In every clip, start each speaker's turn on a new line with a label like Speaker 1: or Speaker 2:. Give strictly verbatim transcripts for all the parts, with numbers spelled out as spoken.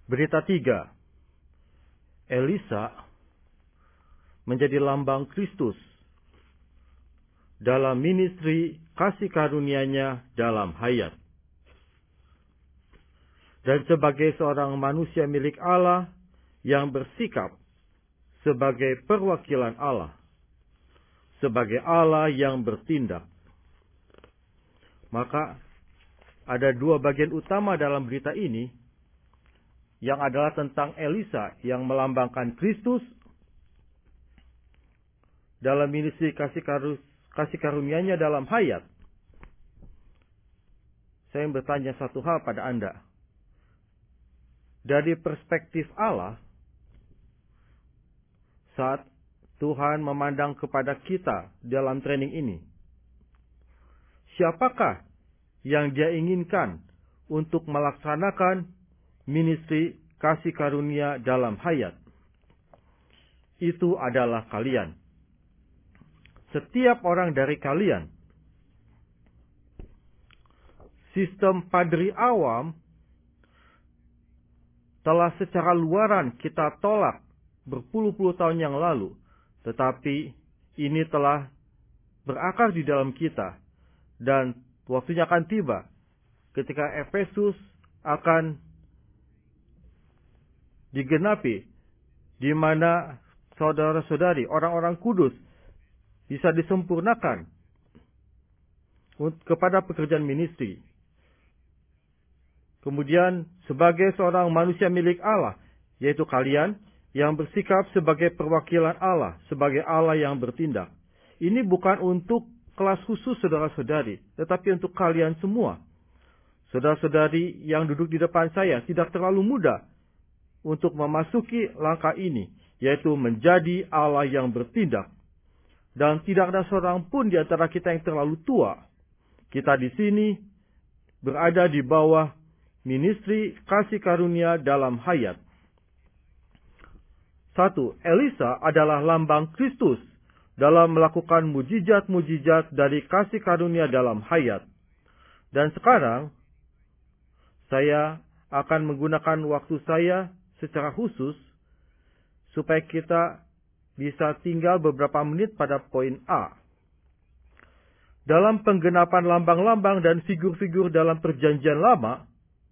Speaker 1: Berita tiga. Elisa menjadi lambang Kristus dalam ministry kasih karunia-Nya dalam hayat. Dan sebagai seorang manusia milik Allah yang bersikap sebagai perwakilan Allah, sebagai Allah yang bertindak. Maka ada dua bagian utama dalam berita ini, yang adalah tentang Elisa yang melambangkan Kristus dalam ministry kasih, karus, kasih karunia-Nya dalam hayat. Saya ingin bertanya satu hal pada Anda. Dari perspektif Allah, saat Tuhan memandang kepada kita dalam training ini, siapakah yang Dia inginkan untuk melaksanakan ministry kasih karunia dalam hayat? Itu adalah kalian. Setiap orang dari kalian. Sistem padri awam telah secara luaran kita tolak berpuluh-puluh tahun yang lalu. Tetapi ini telah berakar di dalam kita. Dan waktunya akan tiba ketika Efesus akan digenapi, di mana saudara-saudari, orang-orang kudus bisa disempurnakan kepada pekerjaan ministry. Kemudian sebagai seorang manusia milik Allah, yaitu kalian yang bersikap sebagai perwakilan Allah, sebagai Allah yang bertindak. Ini bukan untuk kelas khusus saudara-saudari, tetapi untuk kalian semua. Saudara-saudari yang duduk di depan saya tidak terlalu muda untuk memasuki langkah ini, yaitu menjadi Allah yang bertindak. Dan tidak ada seorang pun di antara kita yang terlalu tua. Kita di sini berada di bawah ministry kasih karunia dalam hayat. Satu, Elisa adalah lambang Kristus dalam melakukan mujizat-mujizat dari kasih karunia dalam hayat. Dan sekarang, saya akan menggunakan waktu saya secara khusus supaya kita bisa tinggal beberapa menit pada poin A. Dalam penggenapan lambang-lambang dan figur-figur dalam perjanjian lama,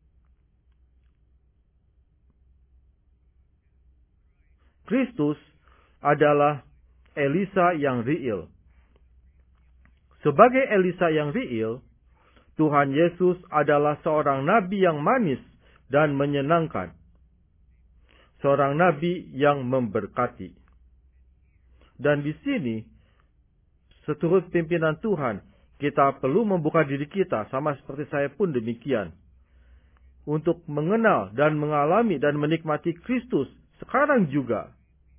Speaker 1: Kristus adalah Elisa yang real. Sebagai Elisa yang real, Tuhan Yesus adalah seorang nabi yang manis dan menyenangkan. Seorang nabi yang memberkati. Dan di sini, seturut pimpinan Tuhan, kita perlu membuka diri kita, sama seperti saya pun demikian, untuk mengenal dan mengalami dan menikmati Kristus sekarang juga,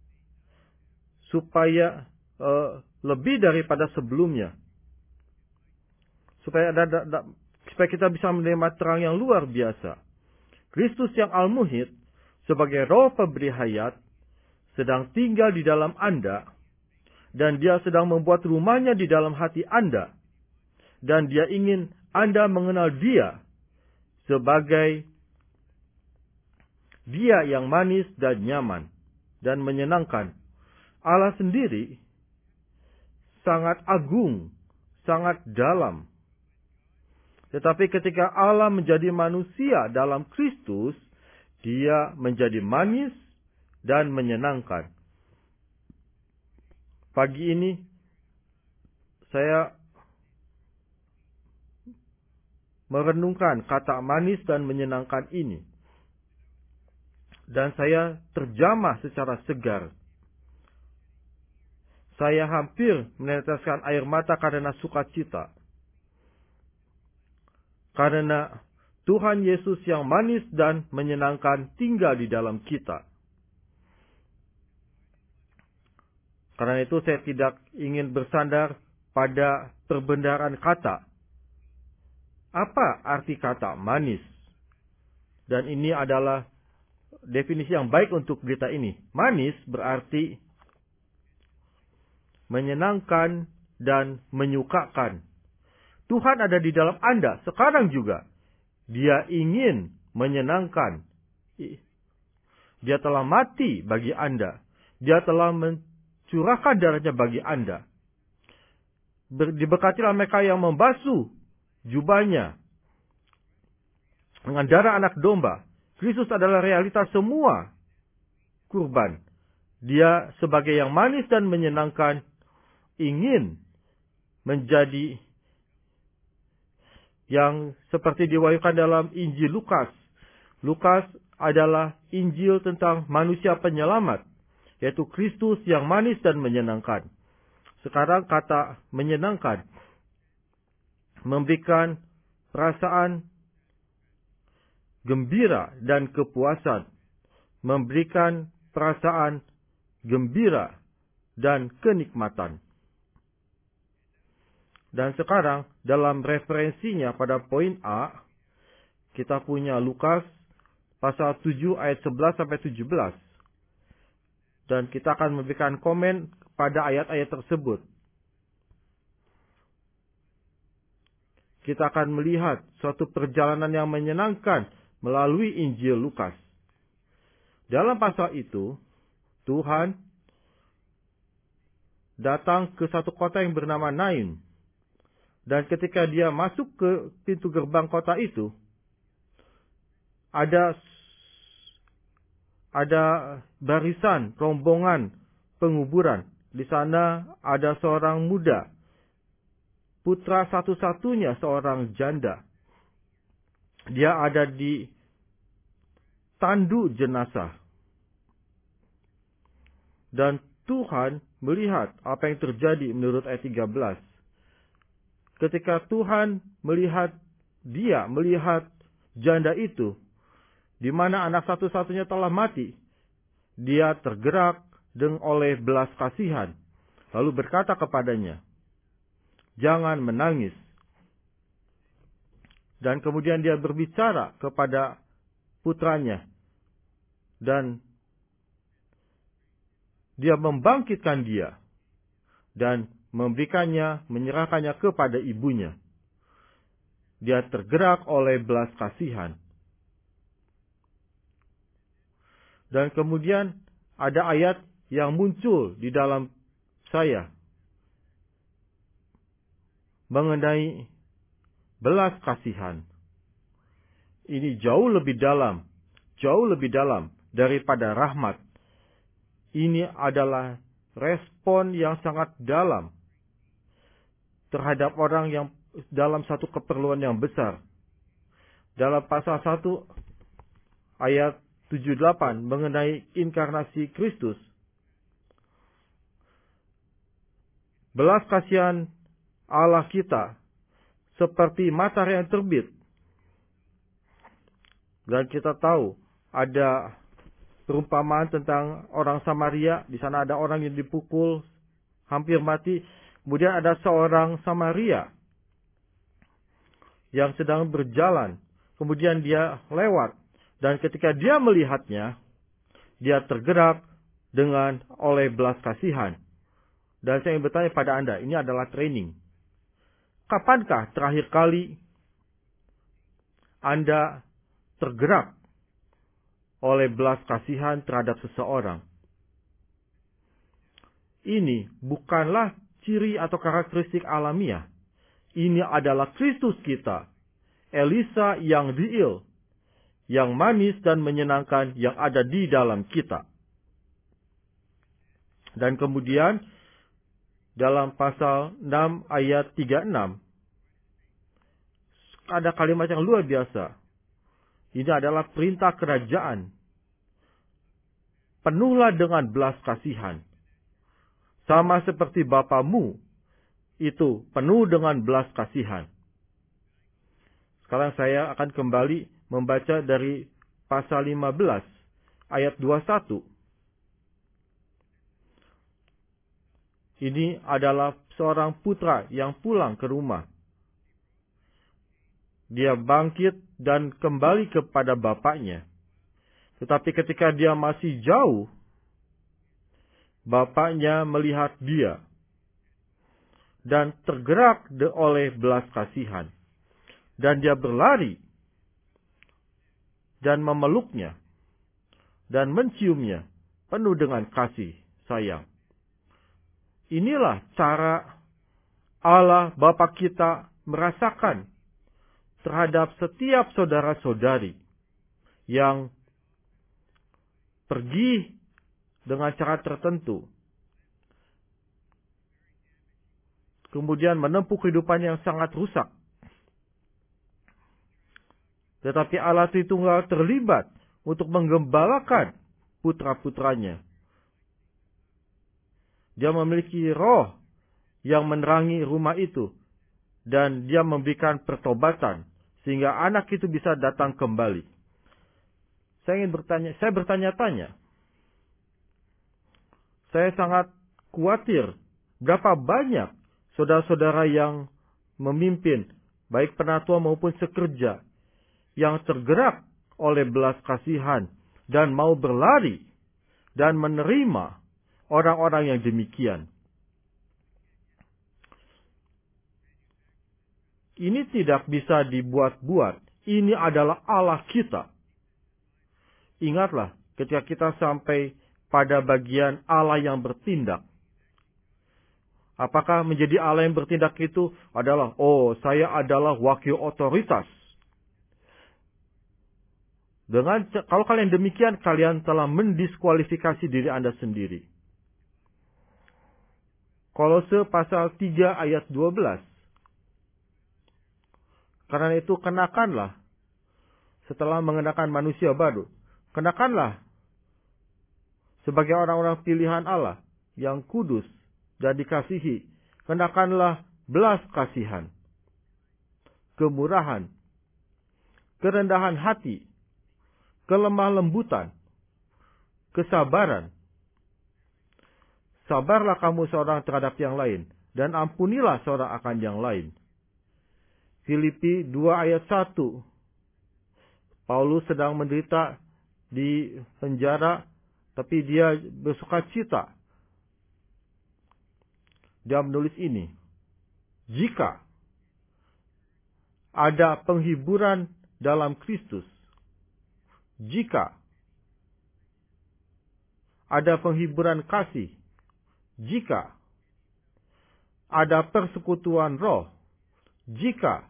Speaker 1: supaya uh, lebih daripada sebelumnya, supaya ada, ada, ada, supaya kita bisa menerima terang yang luar biasa. Kristus yang al-muhid sebagai roh pemberi hayat sedang tinggal di dalam Anda, dan Dia sedang membuat rumahnya di dalam hati Anda, dan Dia ingin Anda mengenal Dia sebagai Dia yang manis dan nyaman dan menyenangkan. Allah sendiri sangat agung, sangat dalam. Tetapi ketika Allah menjadi manusia dalam Kristus, Dia menjadi manis dan menyenangkan. Pagi ini saya merenungkan kata manis dan menyenangkan ini. Dan saya terjamah secara segar. Saya hampir meneteskan air mata karena sukacita. Karena Tuhan Yesus yang manis dan menyenangkan tinggal di dalam kita. Karena itu saya tidak ingin bersandar pada perbendaharaan kata. Apa arti kata manis? Dan ini adalah definisi yang baik untuk berita ini. Manis berarti menyenangkan dan menyukakan. Tuhan ada di dalam Anda sekarang juga. Dia ingin menyenangkan Dia telah mati bagi Anda. Dia telah mencurahkan darahnya bagi Anda. Diberkatilah mereka yang membasuh jubahnya dengan darah anak domba. Kristus adalah realitas semua kurban. Dia sebagai yang manis dan menyenangkan ingin menjadi yang seperti diwahyukan dalam Injil Lukas. Lukas adalah Injil tentang manusia penyelamat, yaitu Kristus yang manis dan menyenangkan. Sekarang kata menyenangkan memberikan perasaan gembira dan kepuasan, memberikan perasaan gembira dan kenikmatan. Dan sekarang dalam referensinya pada poin A, kita punya Lukas pasal tujuh ayat sebelas sampai tujuh belas. Dan kita akan memberikan komen pada ayat-ayat tersebut. Kita akan melihat suatu perjalanan yang menyenangkan melalui Injil Lukas. Dalam pasal itu, Tuhan datang ke satu kota yang bernama Nain. Dan ketika dia masuk ke pintu gerbang kota itu, ada ada barisan rombongan penguburan. Di sana ada seorang muda, putra satu-satunya seorang janda. Dia ada di tandu jenazah. Dan Tuhan melihat apa yang terjadi menurut ayat tiga belas. Ketika Tuhan melihat dia, melihat janda itu, di mana anak satu-satunya telah mati, dia tergerak dengan oleh belas kasihan, lalu berkata kepadanya, "Jangan menangis." Dan kemudian dia berbicara kepada putranya, dan dia membangkitkan dia, dan memberikannya, menyerahkannya kepada ibunya. Dia tergerak oleh belas kasihan. Dan kemudian ada ayat yang muncul di dalam saya mengenai belas kasihan. Ini jauh lebih dalam, jauh lebih dalam daripada rahmat. Ini adalah respon yang sangat dalam terhadap orang yang dalam satu keperluan yang besar. Dalam pasal satu ayat tujuh delapan mengenai inkarnasi Kristus, belas kasihan Allah kita seperti matahari yang terbit. Dan kita tahu ada perumpamaan tentang orang Samaria. Di sana ada orang yang dipukul hampir mati. Kemudian ada seorang Samaria yang sedang berjalan. Kemudian dia lewat. Dan ketika dia melihatnya, dia tergerak dengan oleh belas kasihan. Dan saya ingin bertanya pada Anda, ini adalah training. Kapankah terakhir kali Anda tergerak oleh belas kasihan terhadap seseorang? Ini bukanlah ciri atau karakteristik alamiah. Ini adalah Kristus kita. Elisa yang diil, yang manis dan menyenangkan yang ada di dalam kita. Dan kemudian dalam pasal enam ayat tiga puluh enam ada kalimat yang luar biasa. Ini adalah perintah kerajaan. Penuhlah dengan belas kasihan. Sama seperti Bapamu itu penuh dengan belas kasihan. Sekarang saya akan kembali membaca dari pasal lima belas ayat dua puluh satu. Ini adalah seorang putra yang pulang ke rumah. Dia bangkit dan kembali kepada bapaknya. Tetapi ketika dia masih jauh, bapaknya melihat dia dan tergerak oleh belas kasihan. Dan dia berlari dan memeluknya. dan menciumnya penuh dengan kasih sayang. Inilah cara Allah Bapa kita merasakan terhadap setiap saudara-saudari yang pergi dengan cara tertentu, kemudian menempuh kehidupan yang sangat rusak. Tetapi Allah Tritunggal terlibat untuk menggembalakan putra-putranya. Dia memiliki roh yang menerangi rumah itu, dan dia memberikan pertobatan sehingga anak itu bisa datang kembali. Saya ingin bertanya, saya bertanya-tanya. Saya sangat khawatir berapa banyak saudara-saudara yang memimpin, baik penatua maupun sekerja, yang tergerak oleh belas kasihan dan mau berlari dan menerima orang-orang yang demikian. Ini tidak bisa dibuat-buat. Ini adalah Allah kita. Ingatlah ketika kita sampai pada bagian Allah yang bertindak. Apakah menjadi Allah yang bertindak itu adalah, oh, saya adalah wakil otoritas. Dengan kalau kalian demikian, kalian telah mendiskualifikasi diri Anda sendiri. Kolose pasal tiga ayat dua belas. Karena itu kenakanlah, setelah mengenakan manusia baru, kenakanlah sebagai orang-orang pilihan Allah yang kudus dan dikasihi, kenakanlah belas kasihan, kemurahan, kerendahan hati, kelemah lembutan, kesabaran. Sabarlah kamu seorang terhadap yang lain, dan ampunilah seorang akan yang lain. Filipi dua ayat satu. Paulus sedang menderita di penjara, tapi dia bersukacita. Dia menulis ini. Jika ada penghiburan dalam Kristus, jika ada penghiburan kasih, jika ada persekutuan roh, jika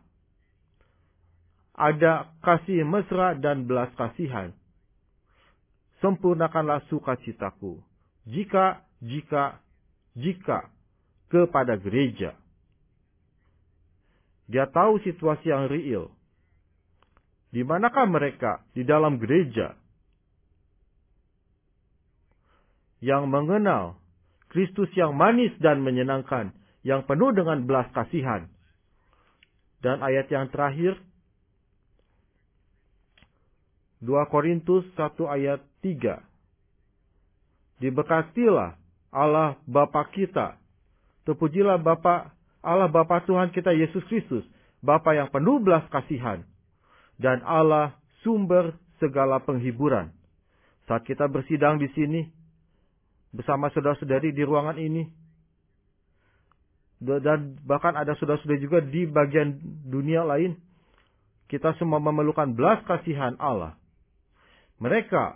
Speaker 1: ada kasih mesra dan belas kasihan, sempurnakanlah sukacitaku. Jika, jika, jika kepada gereja. Dia tahu situasi yang real. Di manakah mereka? Di dalam gereja. Yang mengenal Kristus yang manis dan menyenangkan, yang penuh dengan belas kasihan. Dan ayat yang terakhir, dua Korintus satu ayat tiga. Diberkatilah Allah Bapa kita. Terpujilah Bapa Allah Bapa Tuhan kita Yesus Kristus, Bapa yang penuh belas kasihan, dan Allah sumber segala penghiburan. Saat kita bersidang di sini, bersama saudara-saudari di ruangan ini, dan bahkan ada saudara-saudari juga di bagian dunia lain, kita semua memerlukan belas kasihan Allah. Mereka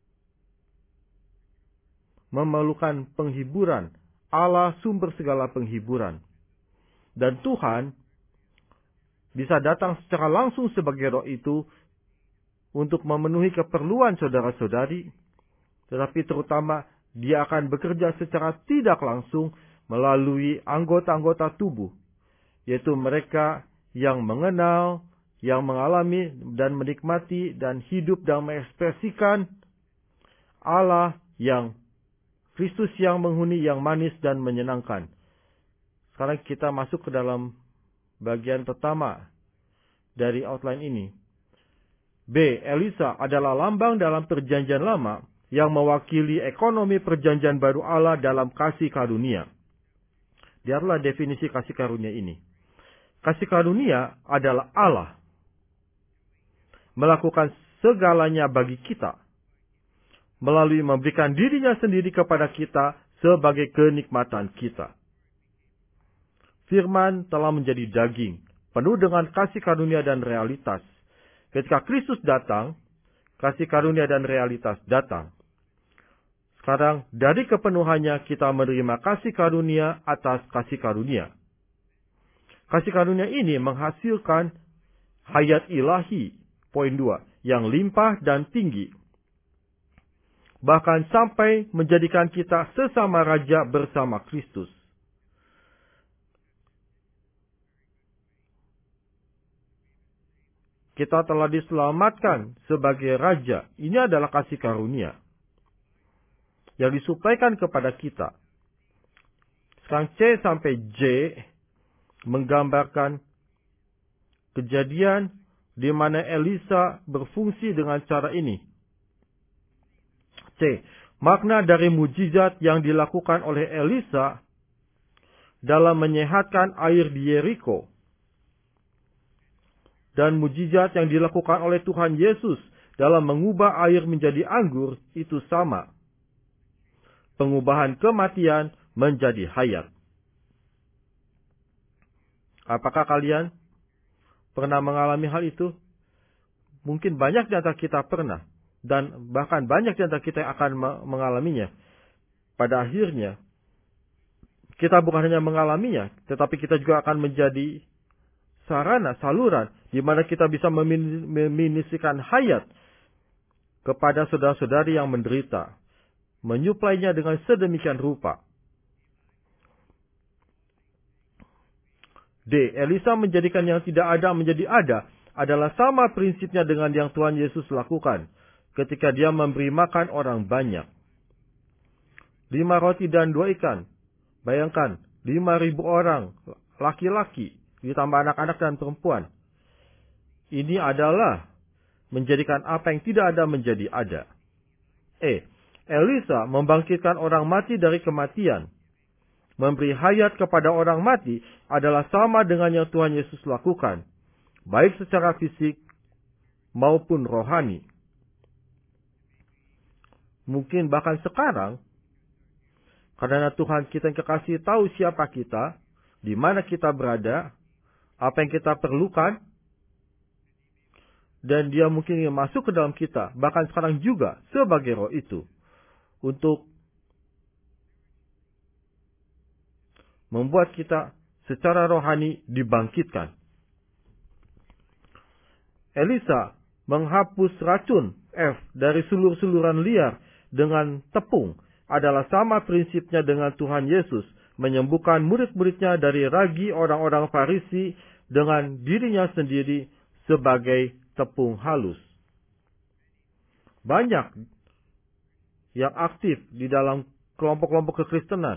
Speaker 1: memerlukan penghiburan. Allah sumber segala penghiburan. Dan Tuhan bisa datang secara langsung sebagai roh itu untuk memenuhi keperluan saudara-saudari. Tetapi terutama dia akan bekerja secara tidak langsung melalui anggota-anggota tubuh. Yaitu mereka yang mengenal, yang mengalami dan menikmati dan hidup dan mengekspresikan Allah yang Kristus yang menghuni, yang manis dan menyenangkan. Sekarang kita masuk ke dalam bagian pertama dari outline ini. B. Elisa adalah lambang dalam perjanjian lama yang mewakili ekonomi perjanjian baru Allah dalam kasih karunia. Lihatlah definisi kasih karunia ini. Kasih karunia adalah Allah melakukan segalanya bagi kita, melalui memberikan dirinya sendiri kepada kita sebagai kenikmatan kita. Firman telah menjadi daging, penuh dengan kasih karunia dan realitas. Ketika Kristus datang, kasih karunia dan realitas datang. Sekarang, dari kepenuhannya kita menerima kasih karunia atas kasih karunia. Kasih karunia ini menghasilkan hayat ilahi, poin dua, yang limpah dan tinggi. Bahkan sampai menjadikan kita sesama raja bersama Kristus. Kita telah diselamatkan sebagai raja. Ini adalah kasih karunia yang disuplaikan kepada kita. Sekarang C sampai J menggambarkan kejadian di mana Elisa berfungsi dengan cara ini. C. Makna dari mujizat yang dilakukan oleh Elisa dalam menyehatkan air di Yeriko. Dan mujizat yang dilakukan oleh Tuhan Yesus dalam mengubah air menjadi anggur itu sama. Pengubahan kematian menjadi hayat. Apakah kalian pernah mengalami hal itu? Mungkin banyak di antara kita pernah. Dan bahkan banyak di antara kita yang akan mengalaminya. Pada akhirnya, kita bukan hanya mengalaminya, tetapi kita juga akan menjadi sarana, saluran, di mana kita bisa meminisikan hayat kepada saudara-saudari yang menderita. Menyuplainya dengan sedemikian rupa. D. Elisa menjadikan yang tidak ada menjadi ada adalah sama prinsipnya dengan yang Tuhan Yesus lakukan ketika dia memberi makan orang banyak. Lima roti dan dua ikan. Bayangkan, lima ribu orang, laki-laki, ditambah anak-anak dan perempuan. Ini adalah menjadikan apa yang tidak ada menjadi ada. E. Elisa membangkitkan orang mati dari kematian. Memberi hayat kepada orang mati adalah sama dengan yang Tuhan Yesus lakukan, baik secara fisik maupun rohani. Mungkin bahkan sekarang, karena Tuhan kita yang kekasih tahu siapa kita, di mana kita berada, apa yang kita perlukan, dan dia mungkin ingin masuk ke dalam kita, bahkan sekarang juga sebagai roh itu, untuk membuat kita secara rohani dibangkitkan. Elisa menghapus racun F dari sulur-suluran liar dengan tepung adalah sama prinsipnya dengan Tuhan Yesus menyembuhkan murid-muridnya dari ragi orang-orang Farisi dengan dirinya sendiri sebagai tepung halus. Banyak yang aktif di dalam kelompok-kelompok kekristenan.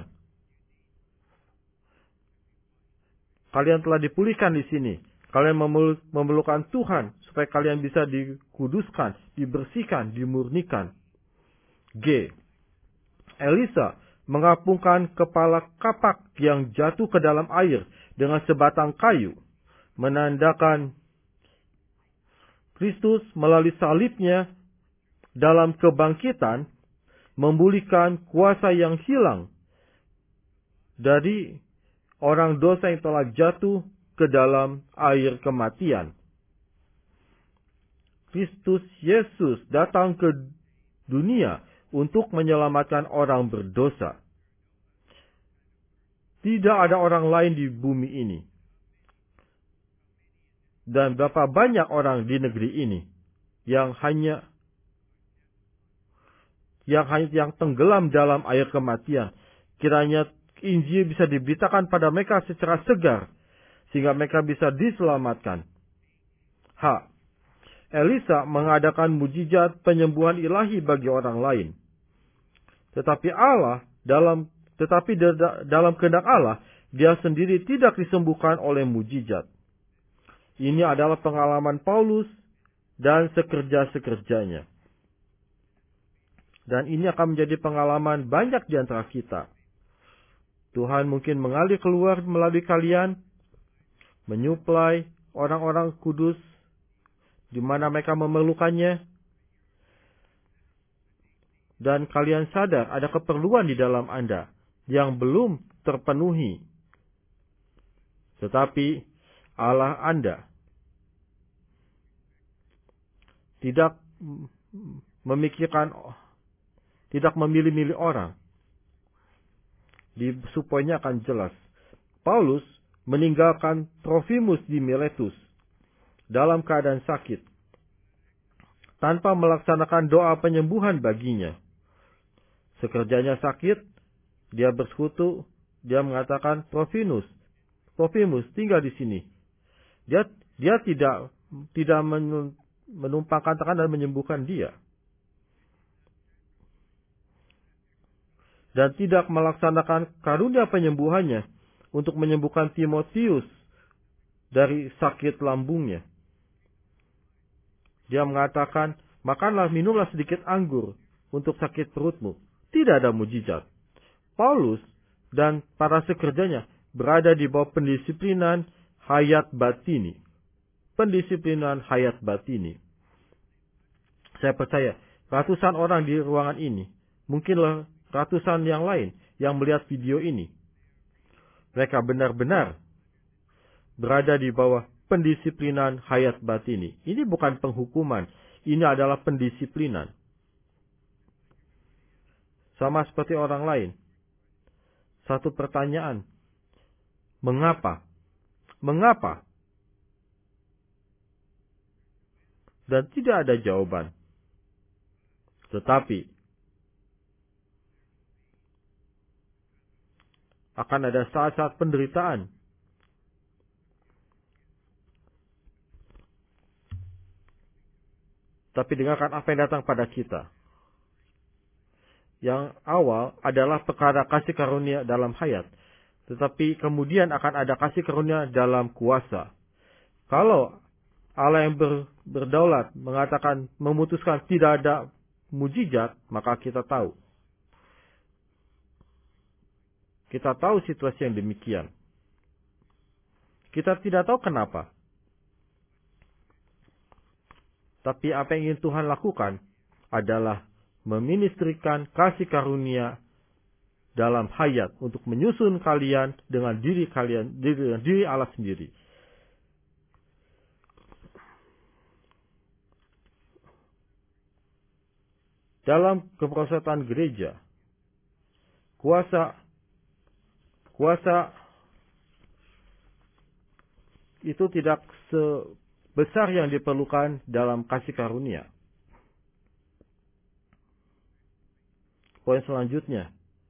Speaker 1: Kalian telah dipulihkan di sini. Kalian memerlukan Tuhan supaya kalian bisa dikuduskan, dibersihkan, dimurnikan. G. Elisa mengapungkan kepala kapak yang jatuh ke dalam air dengan sebatang kayu, menandakan Kristus melalui salibnya dalam kebangkitan memulihkan kuasa yang hilang dari orang dosa yang telah jatuh ke dalam air kematian. Kristus Yesus datang ke dunia untuk menyelamatkan orang berdosa. Tidak ada orang lain di bumi ini. Dan berapa banyak orang di negeri ini yang hanya yang hanya yang tenggelam dalam air kematian. Kiranya Injil bisa diberitakan pada mereka secara segar, sehingga mereka bisa diselamatkan. H. Elisa mengadakan mujizat penyembuhan ilahi bagi orang lain. Tetapi Allah, dalam tetapi dalam kehendak Allah, dia sendiri tidak disembuhkan oleh mujizat. Ini adalah pengalaman Paulus dan sekerja-sekerjanya. Dan ini akan menjadi pengalaman banyak di antara kita. Tuhan mungkin mengalir keluar melalui kalian, menyuplai orang-orang kudus di mana mereka memerlukannya, dan kalian sadar ada keperluan di dalam Anda yang belum terpenuhi. Tetapi Allah Anda tidak memikirkan, tidak memilih-milih orang. Di subpoinnya akan jelas. Paulus meninggalkan Trofimus di Miletus dalam keadaan sakit, tanpa melaksanakan doa penyembuhan baginya. Sekerjanya sakit, dia bersekutu, dia mengatakan, Trofimus, Trofimus tinggal di sini. Dia dia tidak tidak menumpangkan tangan dan menyembuhkan dia. Dan tidak melaksanakan karunia penyembuhannya untuk menyembuhkan Timotius dari sakit lambungnya. Dia mengatakan, makanlah, minumlah sedikit anggur untuk sakit perutmu. Tidak ada mujizat. Paulus dan para sekerjanya berada di bawah pendisiplinan hayat batini. Pendisiplinan hayat batini. Saya percaya ratusan orang di ruangan ini, mungkinlah ratusan yang lain yang melihat video ini, mereka benar-benar berada di bawah pendisiplinan hayat batini. Ini bukan penghukuman, ini adalah pendisiplinan. Sama seperti orang lain. Satu pertanyaan. Mengapa? Mengapa? Dan tidak ada jawaban. Tetapi akan ada saat-saat penderitaan. Tapi dengarkan apa yang datang pada kita. Yang awal adalah perkara kasih karunia dalam hayat. Tetapi kemudian akan ada kasih karunia dalam kuasa. Kalau Allah yang ber, berdaulat mengatakan, memutuskan tidak ada mujizat, maka kita tahu. Kita tahu situasi yang demikian. Kita tidak tahu kenapa. Tapi apa yang ingin Tuhan lakukan adalah meministrikan kasih karunia dalam hayat untuk menyusun kalian dengan diri kalian, dengan diri Allah sendiri. Dalam keperosotan gereja, kuasa kuasa itu tidak sebesar yang diperlukan dalam kasih karunia. Poin selanjutnya,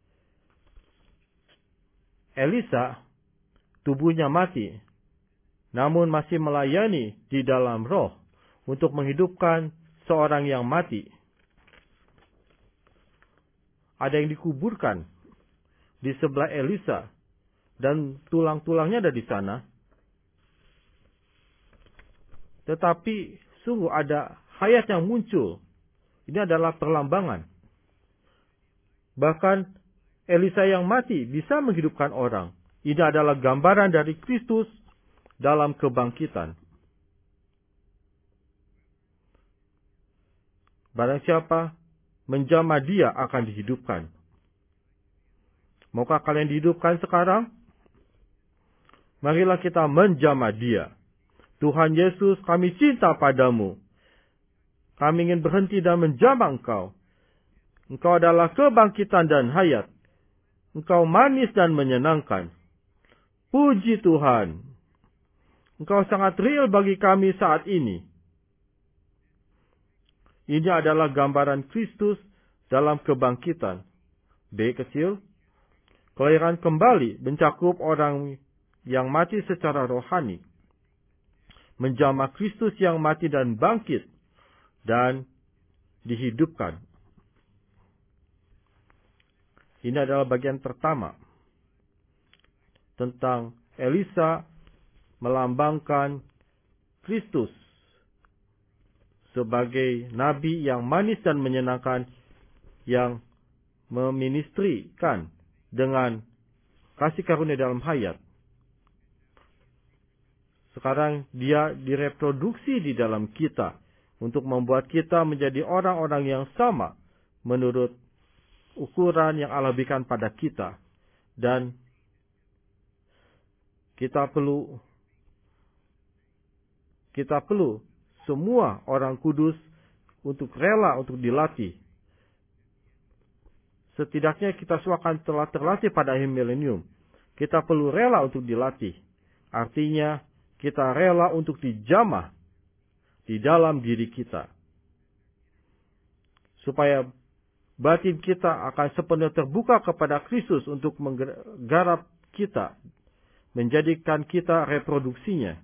Speaker 1: Elisa tubuhnya mati, namun masih melayani di dalam roh untuk menghidupkan seorang yang mati. Ada yang dikuburkan di sebelah Elisa dan tulang-tulangnya ada di sana. Tetapi sungguh ada hayat yang muncul. Ini adalah perlambangan. Bahkan Elisa yang mati bisa menghidupkan orang. Ini adalah gambaran dari Kristus dalam kebangkitan. Barang siapa menjamah dia akan dihidupkan. Maukah kalian dihidupkan sekarang? Marilah kita menjamah dia. Tuhan Yesus, kami cinta padamu. Kami ingin berhenti dan menjamah Engkau. Engkau adalah kebangkitan dan hayat. Engkau manis dan menyenangkan. Puji Tuhan. Engkau sangat real bagi kami saat ini. Ini adalah gambaran Kristus dalam kebangkitan. B kecil. Kelahiran kembali mencakup orang yang mati secara rohani. Menjamah Kristus yang mati dan bangkit. Dan dihidupkan. Ini adalah bagian pertama. Tentang Elisa melambangkan Kristus sebagai nabi yang manis dan menyenangkan, yang meministrikan dengan kasih karunia dalam hayat. Sekarang dia direproduksi di dalam kita untuk membuat kita menjadi orang-orang yang sama menurut ukuran yang Allah berikan pada kita. Dan kita perlu kita perlu semua orang kudus untuk rela untuk dilatih. Setidaknya kita semua akan telah terlatih pada akhir milenium. Kita perlu rela untuk dilatih. Artinya kita rela untuk dijamah di dalam diri kita. Supaya batin kita akan sepenuhnya terbuka kepada Kristus untuk menggarap kita. Menjadikan kita reproduksinya.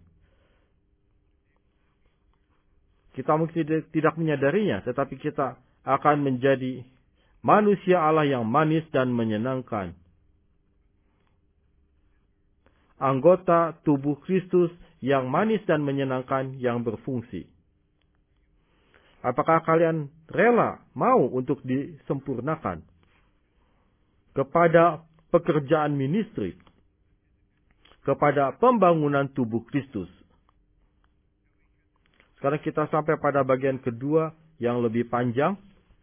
Speaker 1: Kita mungkin tidak menyadarinya, tetapi kita akan menjadi manusia Allah yang manis dan menyenangkan. Anggota tubuh Kristus yang manis dan menyenangkan yang berfungsi. Apakah kalian rela mau untuk disempurnakan kepada pekerjaan ministry, kepada pembangunan tubuh Kristus? Sekarang kita sampai pada bagian kedua yang lebih panjang.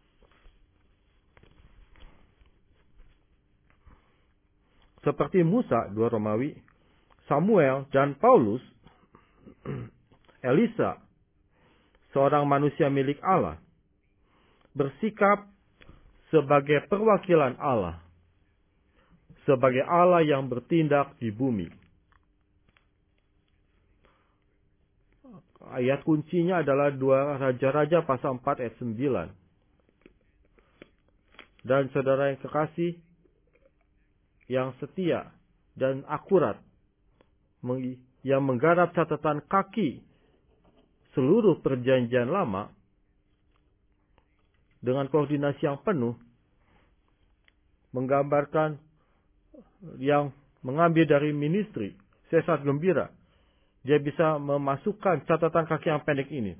Speaker 1: Seperti Musa, dua Romawi, Samuel dan Paulus, Elisa, seorang manusia milik Allah, bersikap sebagai perwakilan Allah, sebagai Allah yang bertindak di bumi. Ayat kuncinya adalah dua Raja-Raja pasal empat ayat sembilan. Dan saudara yang kekasih, yang setia dan akurat, yang menggarap catatan kaki seluruh perjanjian lama, dengan koordinasi yang penuh, menggambarkan yang mengambil dari ministry. Saya sangat gembira. Dia bisa memasukkan catatan kaki yang pendek ini.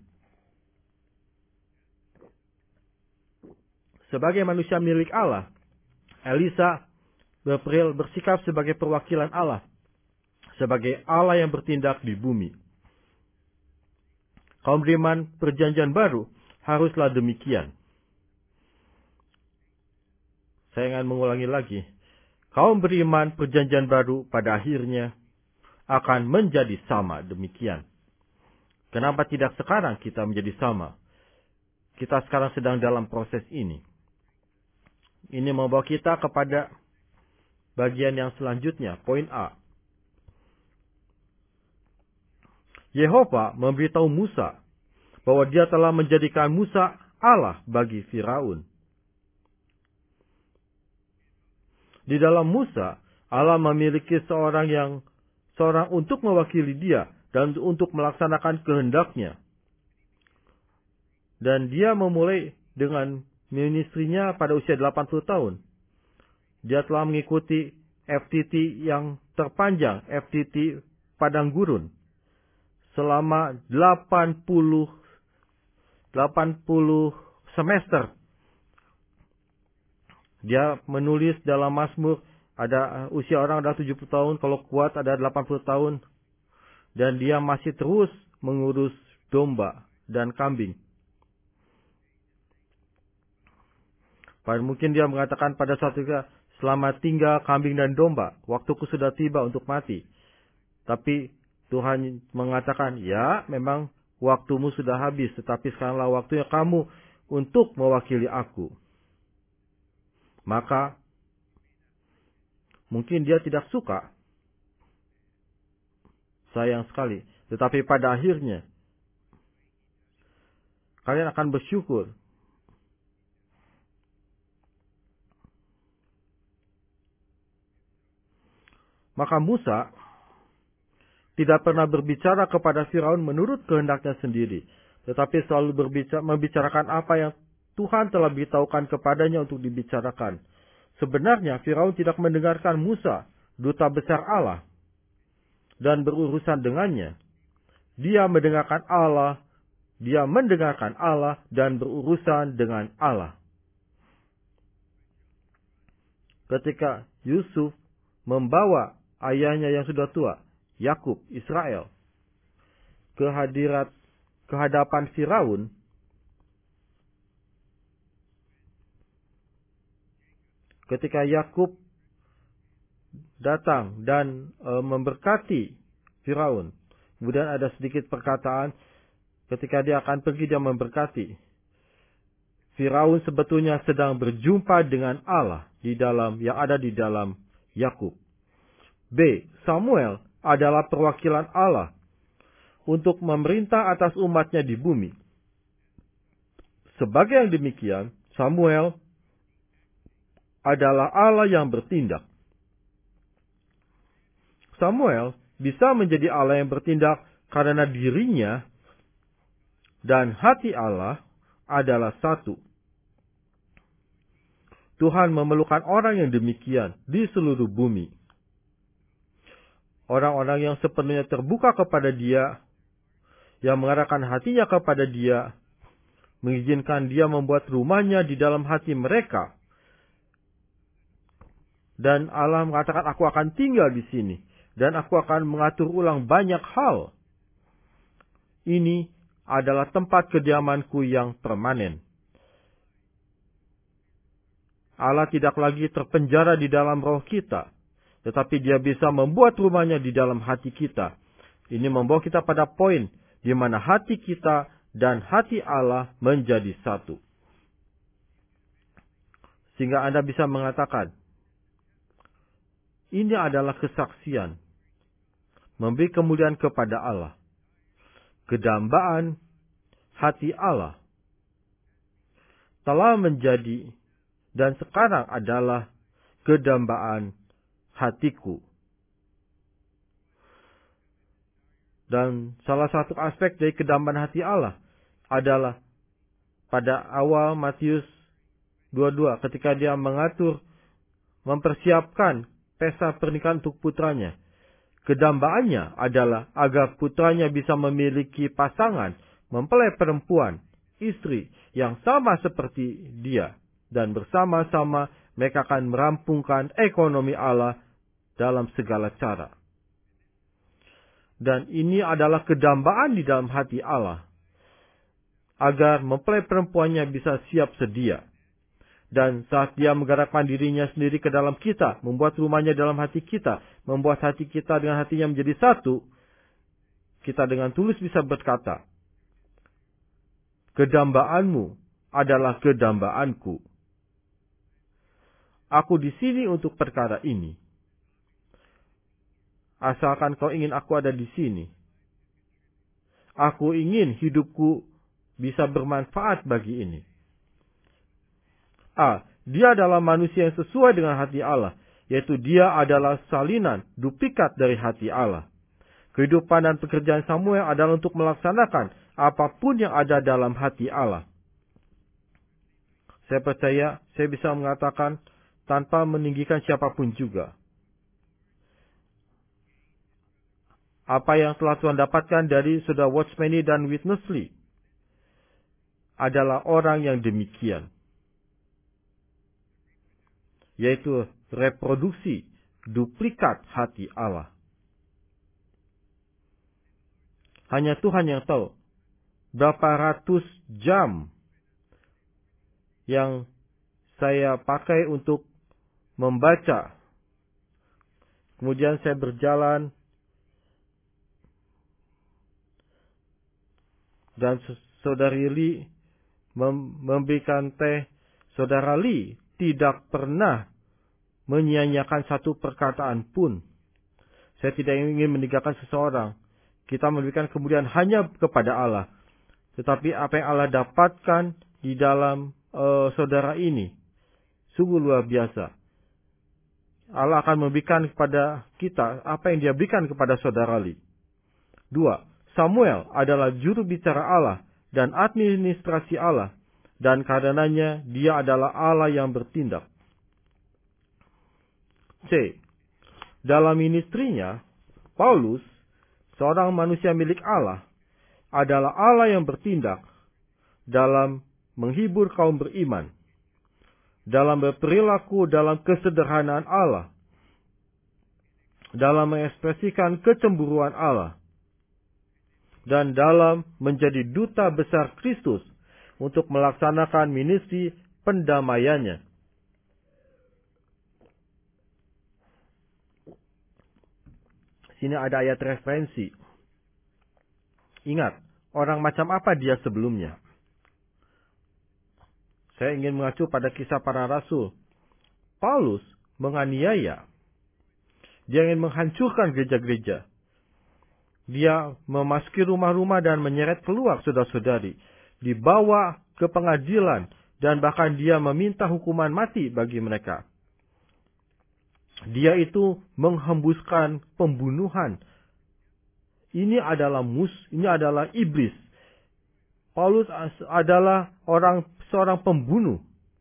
Speaker 1: Sebagai manusia milik Allah, Elisa bersikap sebagai perwakilan Allah. Sebagai Allah yang bertindak di bumi. Kaum beriman perjanjian baru haruslah demikian. Saya ingin mengulangi lagi. Kaum beriman perjanjian baru pada akhirnya akan menjadi sama demikian. Kenapa tidak sekarang kita menjadi sama? Kita sekarang sedang dalam proses ini. Ini membawa kita kepada bagian yang selanjutnya, poin A. Yehova memberitahu Musa bahwa dia telah menjadikan Musa Allah bagi Firaun. Di dalam Musa, Allah memiliki seorang yang seorang untuk mewakili dia dan untuk melaksanakan kehendaknya. Dan dia memulai dengan ministrinya pada usia delapan puluh tahun. Dia telah mengikuti F T T yang terpanjang, F T T Padang Gurun, selama delapan puluh semester. Dia menulis dalam Mazmur, ada usia orang ada tujuh puluh tahun, kalau kuat ada delapan puluh tahun. Dan dia masih terus mengurus domba dan kambing. Pada mungkin dia mengatakan pada suatu ketika, selamat tinggal kambing dan domba, waktuku sudah tiba untuk mati. Tapi Tuhan mengatakan, ya memang waktumu sudah habis, tetapi sekaranglah waktunya kamu untuk mewakili aku. Maka mungkin dia tidak suka. Sayang sekali. Tetapi pada akhirnya, kalian akan bersyukur. Maka Musa tidak pernah berbicara kepada Firaun menurut kehendaknya sendiri. Tetapi selalu berbicara, membicarakan apa yang Tuhan telah beritahukan kepadanya untuk dibicarakan. Sebenarnya Firaun tidak mendengarkan Musa, duta besar Allah, dan berurusan dengannya. Dia mendengarkan Allah, dia mendengarkan Allah dan berurusan dengan Allah. Ketika Yusuf membawa ayahnya yang sudah tua, Yakub, Israel, ke hadirat, ke hadapan Firaun, ketika Yakub datang dan e, memberkati Firaun, kemudian ada sedikit perkataan ketika dia akan pergi dia memberkati. Firaun sebetulnya sedang berjumpa dengan Allah di dalam yang ada di dalam Yakub. B. Samuel adalah perwakilan Allah untuk memerintah atas umatnya di bumi. Sebagai yang demikian, Samuel adalah Allah yang bertindak. Samuel bisa menjadi Allah yang bertindak karena dirinya dan hati Allah adalah satu. Tuhan memerlukan orang yang demikian di seluruh bumi. Orang-orang yang sepenuhnya terbuka kepada Dia, yang mengarahkan hatinya kepada Dia, mengizinkan Dia membuat rumahnya di dalam hati mereka. Dan Allah mengatakan, aku akan tinggal di sini. Dan aku akan mengatur ulang banyak hal. Ini adalah tempat kediamanku yang permanen. Allah tidak lagi terpenjara di dalam roh kita, tetapi Dia bisa membuat rumahnya di dalam hati kita. Ini membawa kita pada poin di mana hati kita dan hati Allah menjadi satu. Sehingga Anda bisa mengatakan, ini adalah kesaksian, memberi kemuliaan kepada Allah. Kedambaan hati Allah telah menjadi dan sekarang adalah kedambaan hatiku. Dan salah satu aspek dari kedambaan hati Allah adalah pada awal Matius dua puluh dua ketika Dia mengatur, mempersiapkan pesta pernikahan untuk putranya. Kedambaannya adalah agar putranya bisa memiliki pasangan, mempelai perempuan, istri yang sama seperti dia. Dan bersama-sama mereka akan merampungkan ekonomi Allah dalam segala cara. Dan ini adalah kedambaan di dalam hati Allah. Agar mempelai perempuannya bisa siap sedia. Dan saat Dia menggerakkan dirinya sendiri ke dalam kita, membuat rumahnya dalam hati kita, membuat hati kita dengan hatinya menjadi satu, kita dengan tulus bisa berkata, kedambaanmu adalah kedambaanku. Aku di sini untuk perkara ini. Asalkan kau ingin aku ada di sini. Aku ingin hidupku bisa bermanfaat bagi ini. A. Dia adalah manusia yang sesuai dengan hati Allah, yaitu dia adalah salinan, duplikat dari hati Allah. Kehidupan dan pekerjaan Samuel adalah untuk melaksanakan apapun yang ada dalam hati Allah. Saya percaya, saya bisa mengatakan tanpa meninggikan siapapun juga. Apa yang telah Tuhan dapatkan dari saudara Watchmeni dan Witness Lee adalah orang yang demikian. Yaitu reproduksi, duplikat hati Allah. Hanya Tuhan yang tahu berapa ratus jam yang saya pakai untuk membaca. Kemudian saya berjalan dan saudari Lee memberikan teh. Saudara Lee tidak pernah menyia-nyiakan satu perkataan pun. Saya tidak ingin meninggalkan seseorang. Kita memberikan kemuliaan hanya kepada Allah. Tetapi apa yang Allah dapatkan di dalam uh, saudara ini sungguh luar biasa. Allah akan memberikan kepada kita apa yang Dia berikan kepada saudara Lee. Dua, Samuel adalah juru bicara Allah dan administrasi Allah. Dan karenanya dia adalah Allah yang bertindak. C. Dalam ministrinya, Paulus, seorang manusia milik Allah, adalah Allah yang bertindak dalam menghibur kaum beriman, dalam berperilaku dalam kesederhanaan Allah, dalam mengekspresikan kecemburuan Allah, dan dalam menjadi duta besar Kristus untuk melaksanakan misi pendamaiannya. Sini ada ayat referensi. Ingat, orang macam apa dia sebelumnya? Saya ingin mengacu pada kisah para rasul. Paulus menganiaya. Dia ingin menghancurkan gereja-gereja. Dia memasuki rumah-rumah dan menyeret keluar saudara-saudari. Dibawa ke pengadilan dan bahkan dia meminta hukuman mati bagi mereka. Dia itu menghembuskan pembunuhan. Ini adalah mus, ini adalah iblis. Paulus adalah orang seorang pembunuh.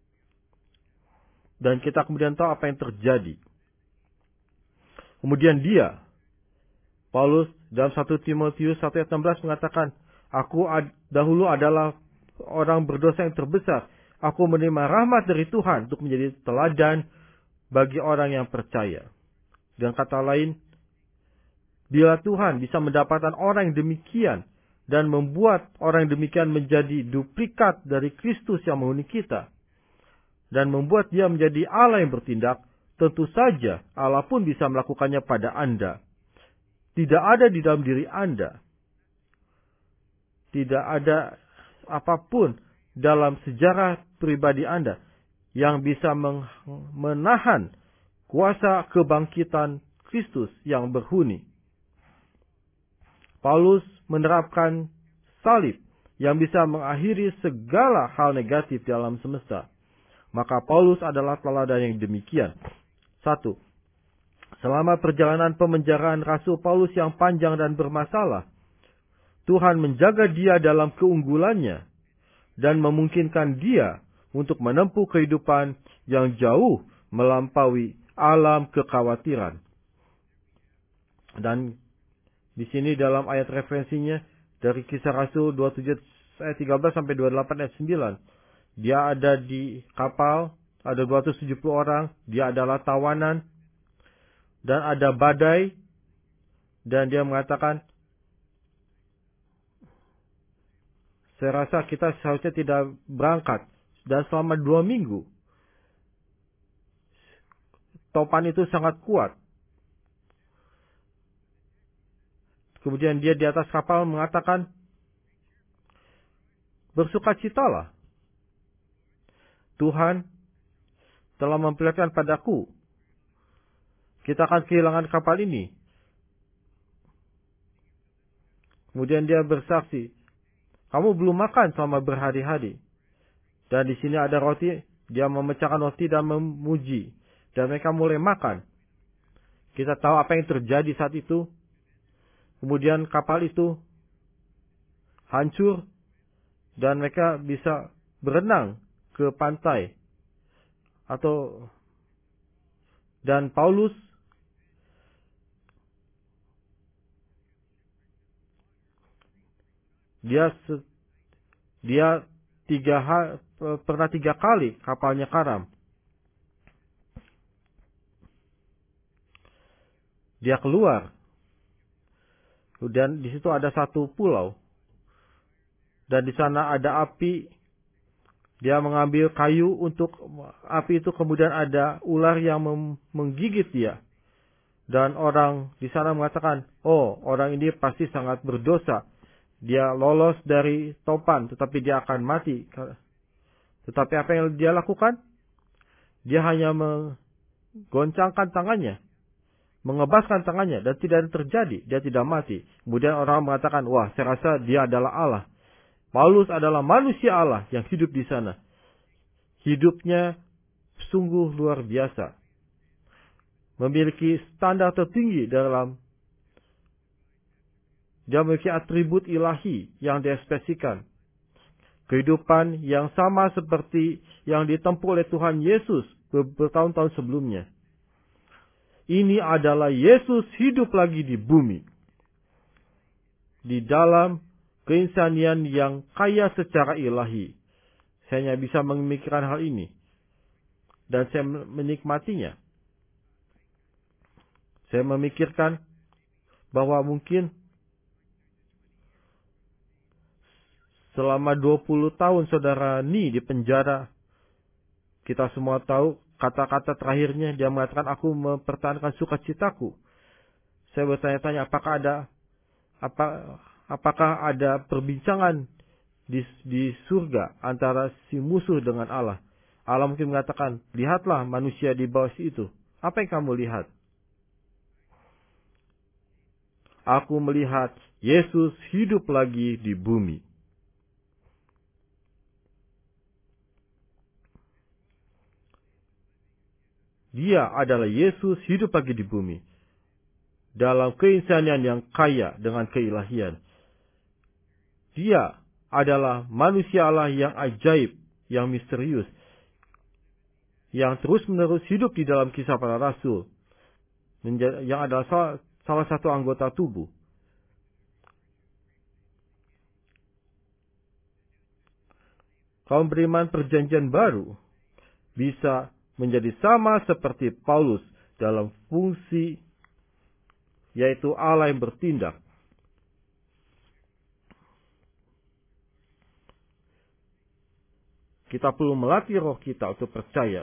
Speaker 1: Dan kita kemudian tahu apa yang terjadi. Kemudian dia, Paulus dalam satu Timotius satu ayat enam belas mengatakan, Aku ad, dahulu adalah orang berdosa yang terbesar. Aku menerima rahmat dari Tuhan untuk menjadi teladan bagi orang yang percaya. Dengan kata lain, bila Tuhan bisa mendapatkan orang yang demikian dan membuat orang yang demikian menjadi duplikat dari Kristus yang menghuni kita dan membuat dia menjadi Allah yang bertindak, tentu saja Allah pun bisa melakukannya pada Anda. Tidak ada di dalam diri Anda. Tidak ada apapun dalam sejarah pribadi Anda yang bisa menahan kuasa kebangkitan Kristus yang berhuni. Paulus menerapkan salib yang bisa mengakhiri segala hal negatif dalam semesta. Maka Paulus adalah teladan yang demikian. Satu, selama perjalanan pemenjaraan Rasul Paulus yang panjang dan bermasalah, Tuhan menjaga dia dalam keunggulannya dan memungkinkan dia untuk menempuh kehidupan yang jauh melampaui alam kekhawatiran. Dan di sini dalam ayat referensinya dari Kisah Rasul dua puluh tujuh ayat tiga belas sampai dua puluh delapan ayat sembilan. Dia ada di kapal, ada dua ratus tujuh puluh orang, dia adalah tawanan, dan ada badai, dan dia mengatakan, saya rasa kita seharusnya tidak berangkat. Dan selama dua minggu, topan itu sangat kuat. Kemudian dia di atas kapal mengatakan, bersukacitalah. Tuhan telah memperlihatkan padaku, kita akan kehilangan kapal ini. Kemudian dia bersaksi, kamu belum makan selama berhari-hari. Dan di sini ada roti, dia memecahkan roti dan memuji. Dan mereka mulai makan. Kita tahu apa yang terjadi saat itu. Kemudian kapal itu hancur dan mereka bisa berenang ke pantai. Atau dan Paulus dia dia tiga pernah tiga kali kapalnya karam. Dia keluar. Dan di situ ada satu pulau. Dan di sana ada api. Dia mengambil kayu untuk api itu, kemudian ada ular yang menggigit dia. Dan orang di sana mengatakan, oh, orang ini pasti sangat berdosa. Dia lolos dari topan, tetapi dia akan mati. Tetapi apa yang dia lakukan? Dia hanya menggoncangkan tangannya. Mengebaskan tangannya dan tidak ada terjadi. Dia tidak mati. Kemudian orang mengatakan, wah, saya rasa dia adalah Allah. Paulus adalah manusia Allah yang hidup di sana. Hidupnya sungguh luar biasa. Memiliki standar tertinggi dalam. Dia memiliki atribut ilahi yang diekspresikan. Kehidupan yang sama seperti yang ditempuh oleh Tuhan Yesus bertahun-tahun sebelumnya. Ini adalah Yesus hidup lagi di bumi. Di dalam keinsanian yang kaya secara ilahi. Saya hanya bisa memikirkan hal ini. Dan saya menikmatinya. Saya memikirkan bahwa mungkin selama dua puluh tahun saudara Ni di penjara, kita semua tahu kata-kata terakhirnya dia mengatakan, aku mempertahankan sukacitaku. Saya bertanya-tanya, apakah ada apa apakah ada perbincangan di, di surga antara si musuh dengan Allah. Allah mungkin mengatakan, lihatlah manusia di bawah itu. Apa yang kamu lihat? Aku melihat Yesus hidup lagi di bumi. Dia adalah Yesus hidup lagi di bumi. Dalam keinsanian yang kaya dengan keilahian. Dia adalah manusia Allah yang ajaib, yang misterius. Yang terus-menerus hidup di dalam kisah para rasul. Yang adalah salah, salah satu anggota tubuh. Kaum beriman perjanjian baru bisa menjadi sama seperti Paulus dalam fungsi yaitu Allah yang bertindak. Kita perlu melatih roh kita untuk percaya.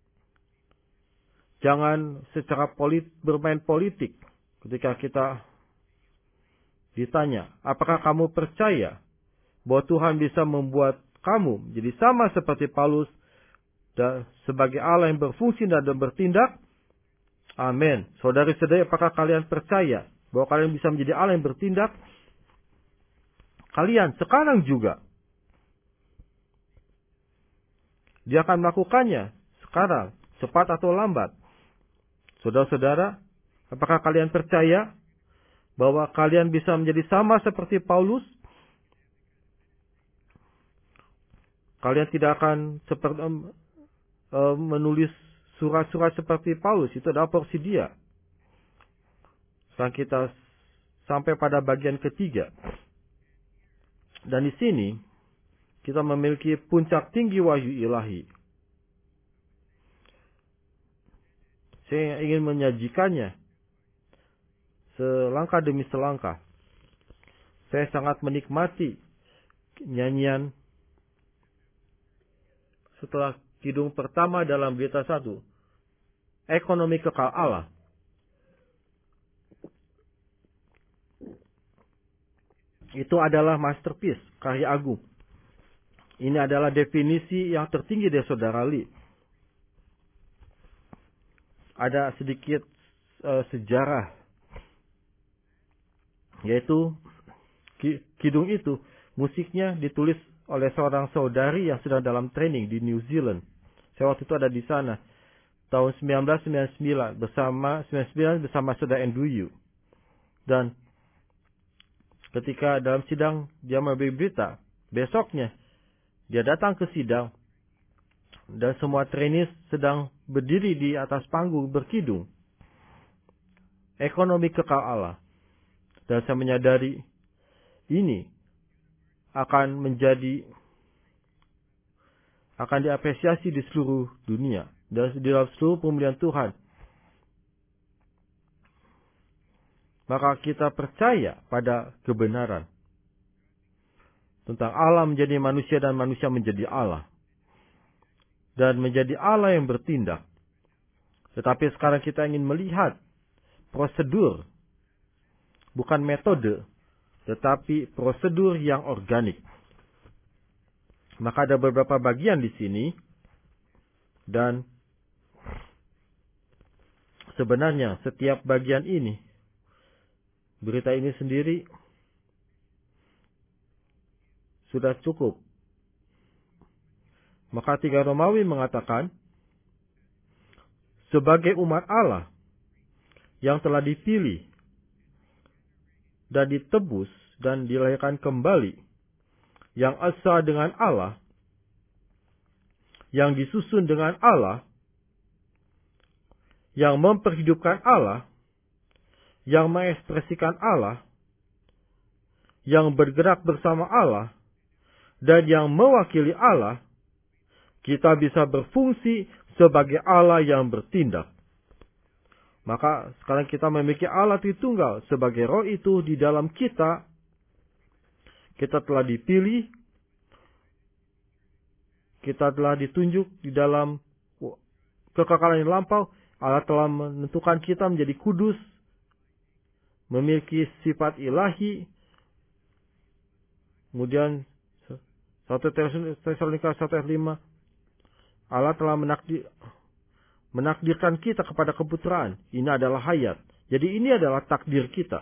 Speaker 1: Jangan secara polit, bermain politik ketika kita ditanya, apakah kamu percaya bahwa Tuhan bisa membuat kamu jadi sama seperti Paulus dan sebagai Allah yang berfungsi dan bertindak? Amin. Saudari-saudari, apakah kalian percaya bahwa kalian bisa menjadi Allah yang bertindak? Kalian sekarang juga. Dia akan melakukannya sekarang, cepat atau lambat. Saudara-saudara, apakah kalian percaya bahwa kalian bisa menjadi sama seperti Paulus? Kalian tidak akan seperti menulis surat-surat seperti Paulus. Itu adalah porsi dia. Sekarang kita sampai pada bagian ketiga. Dan di sini kita memiliki puncak tinggi wahyu ilahi. Saya ingin menyajikannya selangkah demi selangkah. Saya sangat menikmati nyanyian setelah kidung pertama dalam berita satu. Ekonomi kekal Allah. Itu adalah masterpiece, karya agung. Ini adalah definisi yang tertinggi dari Saudara Lee. Ada sedikit uh, sejarah. Yaitu kidung itu, musiknya ditulis oleh seorang saudari yang sedang dalam training di New Zealand. Saya waktu itu ada di sana. Tahun seribu sembilan ratus sembilan puluh sembilan bersama sembilan puluh sembilan bersama saudara Andrew Yu. Dan ketika dalam sidang dia memberi berita, besoknya dia datang ke sidang dan semua trainees sedang berdiri di atas panggung berkidung. Ekonomi kekal Allah. Dan saya menyadari ini akan menjadi akan diapresiasi di seluruh dunia dan di dalam seluruh pemulihan Tuhan. Maka kita percaya pada kebenaran tentang Allah menjadi manusia dan manusia menjadi Allah. Dan menjadi Allah yang bertindak. Tetapi sekarang kita ingin melihat prosedur. Bukan metode. Tetapi prosedur yang organik. Maka ada beberapa bagian di sini. Dan sebenarnya setiap bagian ini. Berita ini sendiri sudah cukup. Maka tiga Romawi mengatakan, sebagai umat Allah yang telah dipilih dan ditebus dan dilahirkan kembali, yang asa dengan Allah, yang disusun dengan Allah, yang memperhidupkan Allah, yang mengekspresikan Allah, yang bergerak bersama Allah, dan yang mewakili Allah, kita bisa berfungsi sebagai Allah yang bertindak. Maka sekarang kita memiliki Allah Tritunggal sebagai roh itu di dalam kita. Kita telah dipilih. Kita telah ditunjuk di dalam kekekalan yang lampau. Allah telah menentukan kita menjadi kudus. Memiliki sifat ilahi. Kemudian satu Tesalonika satu ayat lima. Allah telah menakdir, menakdirkan kita kepada keputraan. Ini adalah hayat. Jadi ini adalah takdir kita.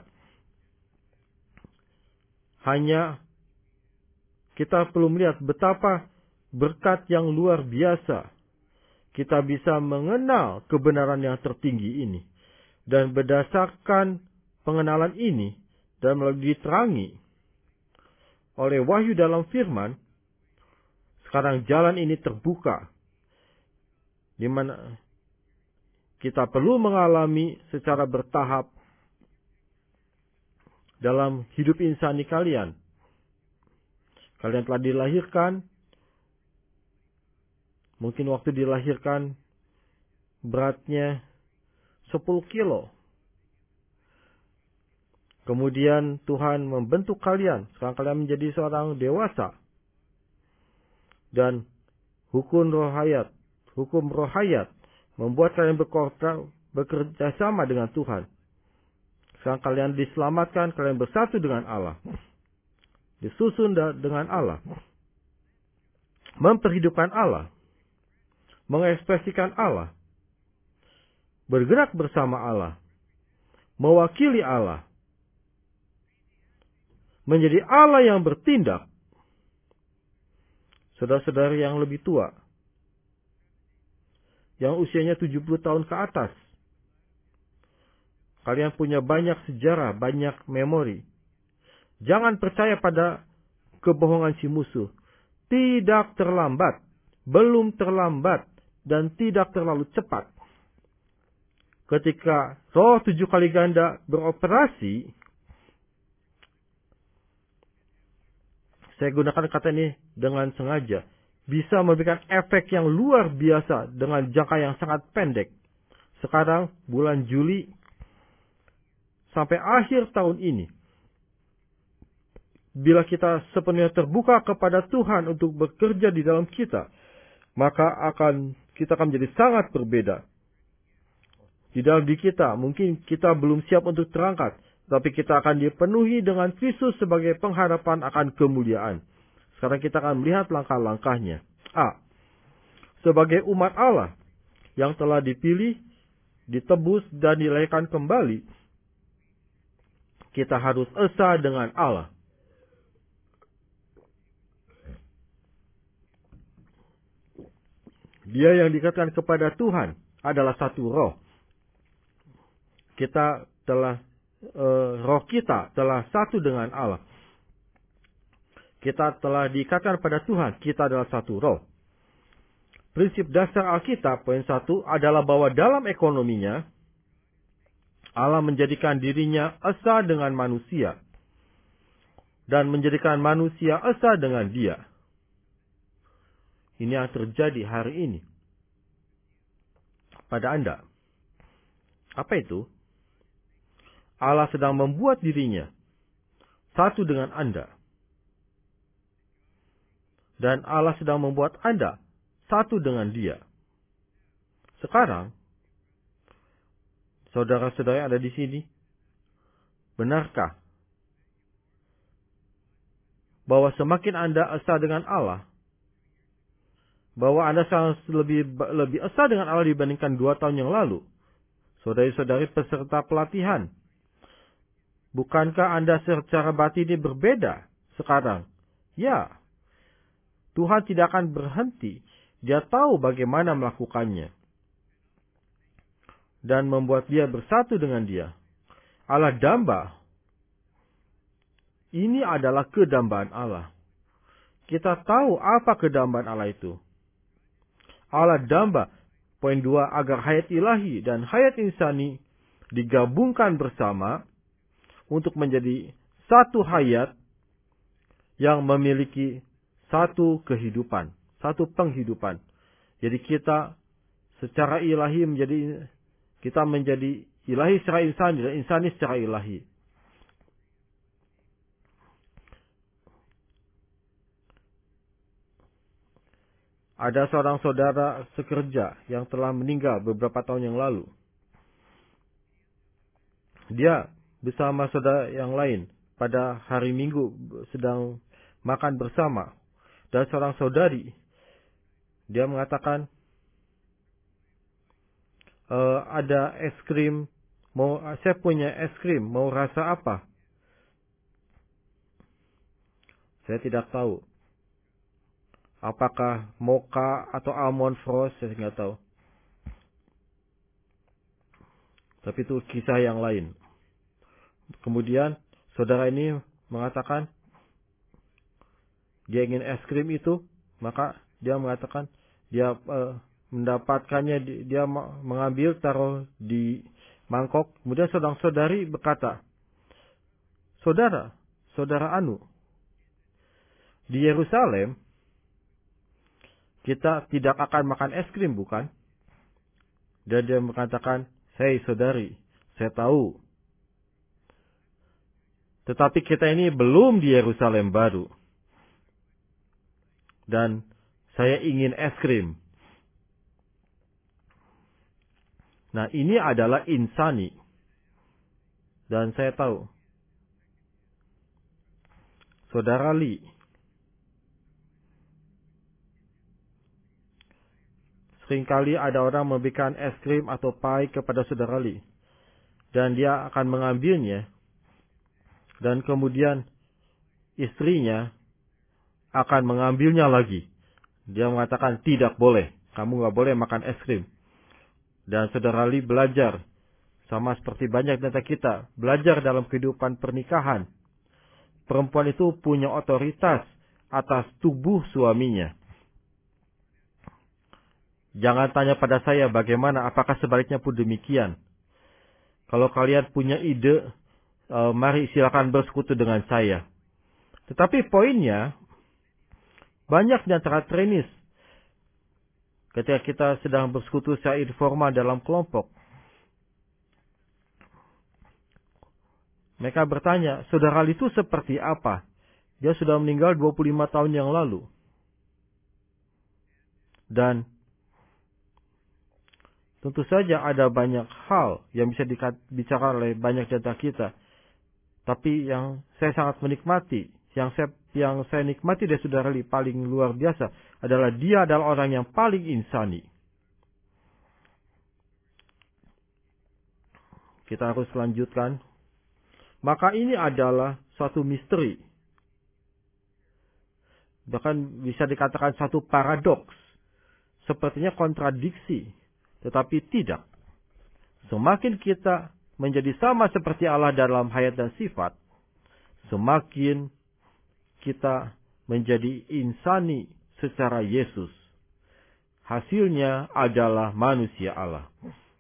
Speaker 1: Hanya kita perlu melihat betapa berkat yang luar biasa. Kita bisa mengenal kebenaran yang tertinggi ini. Dan berdasarkan pengenalan ini, dan melalui diterangi oleh wahyu dalam firman, sekarang jalan ini terbuka. Di mana kita perlu mengalami secara bertahap dalam hidup insani kalian. Kalian telah dilahirkan. Mungkin waktu dilahirkan beratnya sepuluh kilo. Kemudian Tuhan membentuk kalian. Sekarang kalian menjadi seorang dewasa. Dan hukum roh hayat. Hukum roh hayat membuat kalian bekerja sama dengan Tuhan. Sekarang kalian diselamatkan. Kalian bersatu dengan Allah. Disusun dengan Allah. Memperhidupkan Allah. Mengekspresikan Allah. Bergerak bersama Allah. Mewakili Allah. Menjadi Allah yang bertindak. Saudara-saudari yang lebih tua. Yang usianya tujuh puluh tahun ke atas. Kalian punya banyak sejarah, banyak memori. Jangan percaya pada kebohongan si musuh. Tidak terlambat. Belum terlambat. Dan tidak terlalu cepat. Ketika roh tujuh kali ganda beroperasi. Saya gunakan kata ini dengan sengaja. Bisa memberikan efek yang luar biasa dengan jangka yang sangat pendek. Sekarang bulan Juli sampai akhir tahun ini. Bila kita sepenuhnya terbuka kepada Tuhan untuk bekerja di dalam kita. Maka akan kita akan menjadi sangat berbeda. Di dalam diri kita mungkin kita belum siap untuk terangkat. Tapi kita akan dipenuhi dengan Kristus sebagai pengharapan akan kemuliaan. Sekarang kita akan melihat langkah-langkahnya. A. Sebagai umat Allah yang telah dipilih, ditebus, dan dilahirkan kembali, kita harus esa dengan Allah. Dia yang dikatakan kepada Tuhan adalah satu roh. Kita telah Uh, roh kita telah satu dengan Allah. Kita telah diikatkan pada Tuhan. Kita adalah satu roh. Prinsip dasar Alkitab poin satu adalah bahwa dalam ekonominya Allah menjadikan dirinya esa dengan manusia dan menjadikan manusia esa dengan Dia. Ini yang terjadi hari ini pada Anda. Apa itu? Allah sedang membuat dirinya satu dengan Anda. Dan Allah sedang membuat Anda satu dengan Dia. Sekarang, saudara-saudara yang ada di sini, benarkah bahwa semakin Anda esa dengan Allah, bahwa Anda sangat lebih, lebih esa dengan Allah dibandingkan dua tahun yang lalu? Saudari-saudari peserta pelatihan, bukankah Anda secara batin ini berbeda sekarang? Ya. Tuhan tidak akan berhenti. Dia tahu bagaimana melakukannya. Dan membuat dia bersatu dengan Dia. Allah damba. Ini adalah kedambaan Allah. Kita tahu apa kedambaan Allah itu. Allah damba. Poin dua, agar hayat ilahi dan hayat insani digabungkan bersama untuk menjadi satu hayat yang memiliki satu kehidupan, satu penghidupan. Jadi kita secara ilahi menjadi, kita menjadi ilahi secara insani dan insani secara ilahi. Ada seorang saudara sekerja yang telah meninggal beberapa tahun yang lalu. Dia bersama saudara yang lain pada hari Minggu sedang makan bersama. dan seorang saudari, dia mengatakan, e, ada es krim, mau saya punya es krim, mau rasa apa? Saya tidak tahu. Apakah mocha atau almond frost, saya tidak tahu. Tapi itu kisah yang lain. Kemudian saudara ini mengatakan dia ingin es krim itu, maka dia mengatakan dia uh, mendapatkannya, dia mengambil taruh di mangkok. Kemudian seorang saudari berkata, saudara, saudara Anu, di Yerusalem kita tidak akan makan es krim, bukan? Dan dia mengatakan, hei saudari, saya tahu. Tetapi kita ini belum di Yerusalem baru. Dan saya ingin es krim. Nah, ini adalah insani. Dan saya tahu. Saudara Lee, seringkali ada orang memberikan es krim atau pie kepada saudara Lee. Dan dia akan mengambilnya. Dan kemudian istrinya akan mengambilnya lagi. Dia mengatakan, tidak boleh. Kamu nggak boleh makan es krim. Dan saudara Lee belajar. Sama seperti banyak dari kita. Belajar dalam kehidupan pernikahan. Perempuan itu punya otoritas atas tubuh suaminya. Jangan tanya pada saya bagaimana, apakah sebaliknya pun demikian. Kalau kalian punya ide, uh, mari silakan bersekutu dengan saya. Tetapi poinnya, banyak di antara trainees, ketika kita sedang bersekutu secara informal dalam kelompok, mereka bertanya, saudara itu seperti apa? Dia sudah meninggal dua puluh lima tahun yang lalu. Dan tentu saja ada banyak hal yang bisa dibicarakan oleh banyak jatah kita. Tapi yang saya sangat menikmati, yang saya yang saya nikmati dari saudara Lee paling luar biasa adalah dia adalah orang yang paling insani. Kita harus lanjutkan. Maka ini adalah suatu misteri. Bahkan bisa dikatakan satu paradoks. Sepertinya kontradiksi. Tetapi tidak. Semakin kita menjadi sama seperti Allah dalam hayat dan sifat, semakin kita menjadi insani secara Yesus. Hasilnya adalah manusia Allah.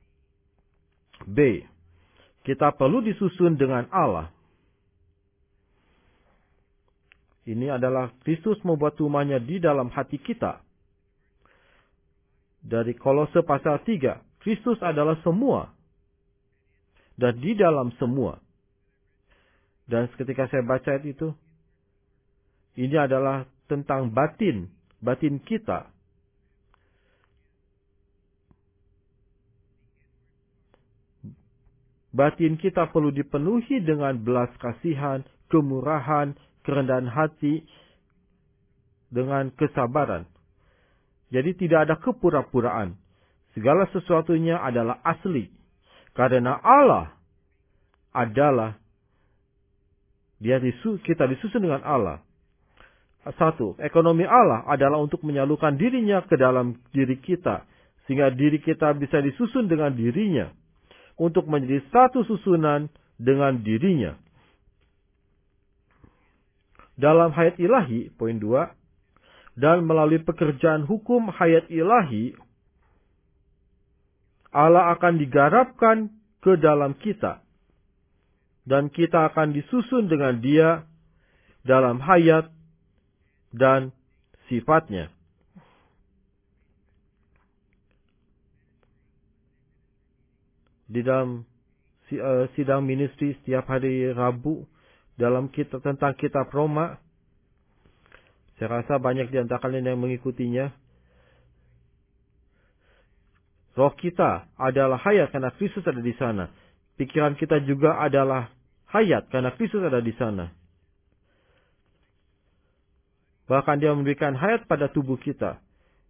Speaker 1: B. Kita perlu disusun dengan Allah. Ini adalah Kristus membuat rumahnya di dalam hati kita. Dari Kolose pasal tiga, Kristus adalah semua. Dan di dalam semua. Dan ketika saya baca itu, ini adalah tentang batin, batin kita. Batin kita perlu dipenuhi dengan belas kasihan, kemurahan, kerendahan hati, dengan kesabaran. Jadi tidak ada kepura-puraan. Segala sesuatunya adalah asli. Karena Allah adalah, dia disu, kita disusun dengan Allah. Satu, ekonomi Allah adalah untuk menyalurkan dirinya ke dalam diri kita. Sehingga diri kita bisa disusun dengan dirinya. Untuk menjadi satu susunan dengan dirinya. Dalam hayat ilahi, poin dua, dan melalui pekerjaan hukum hayat ilahi, Allah akan digarapkan ke dalam kita. Dan kita akan disusun dengan dia dalam hayat dan sifatnya. Di dalam sidang ministry setiap hari Rabu, dalam kitab tentang kitab Roma, saya rasa banyak di antara kalian yang mengikutinya. Roh kita adalah hayat karena Kristus ada di sana. Pikiran kita juga adalah hayat karena Kristus ada di sana. Bahkan dia memberikan hayat pada tubuh kita.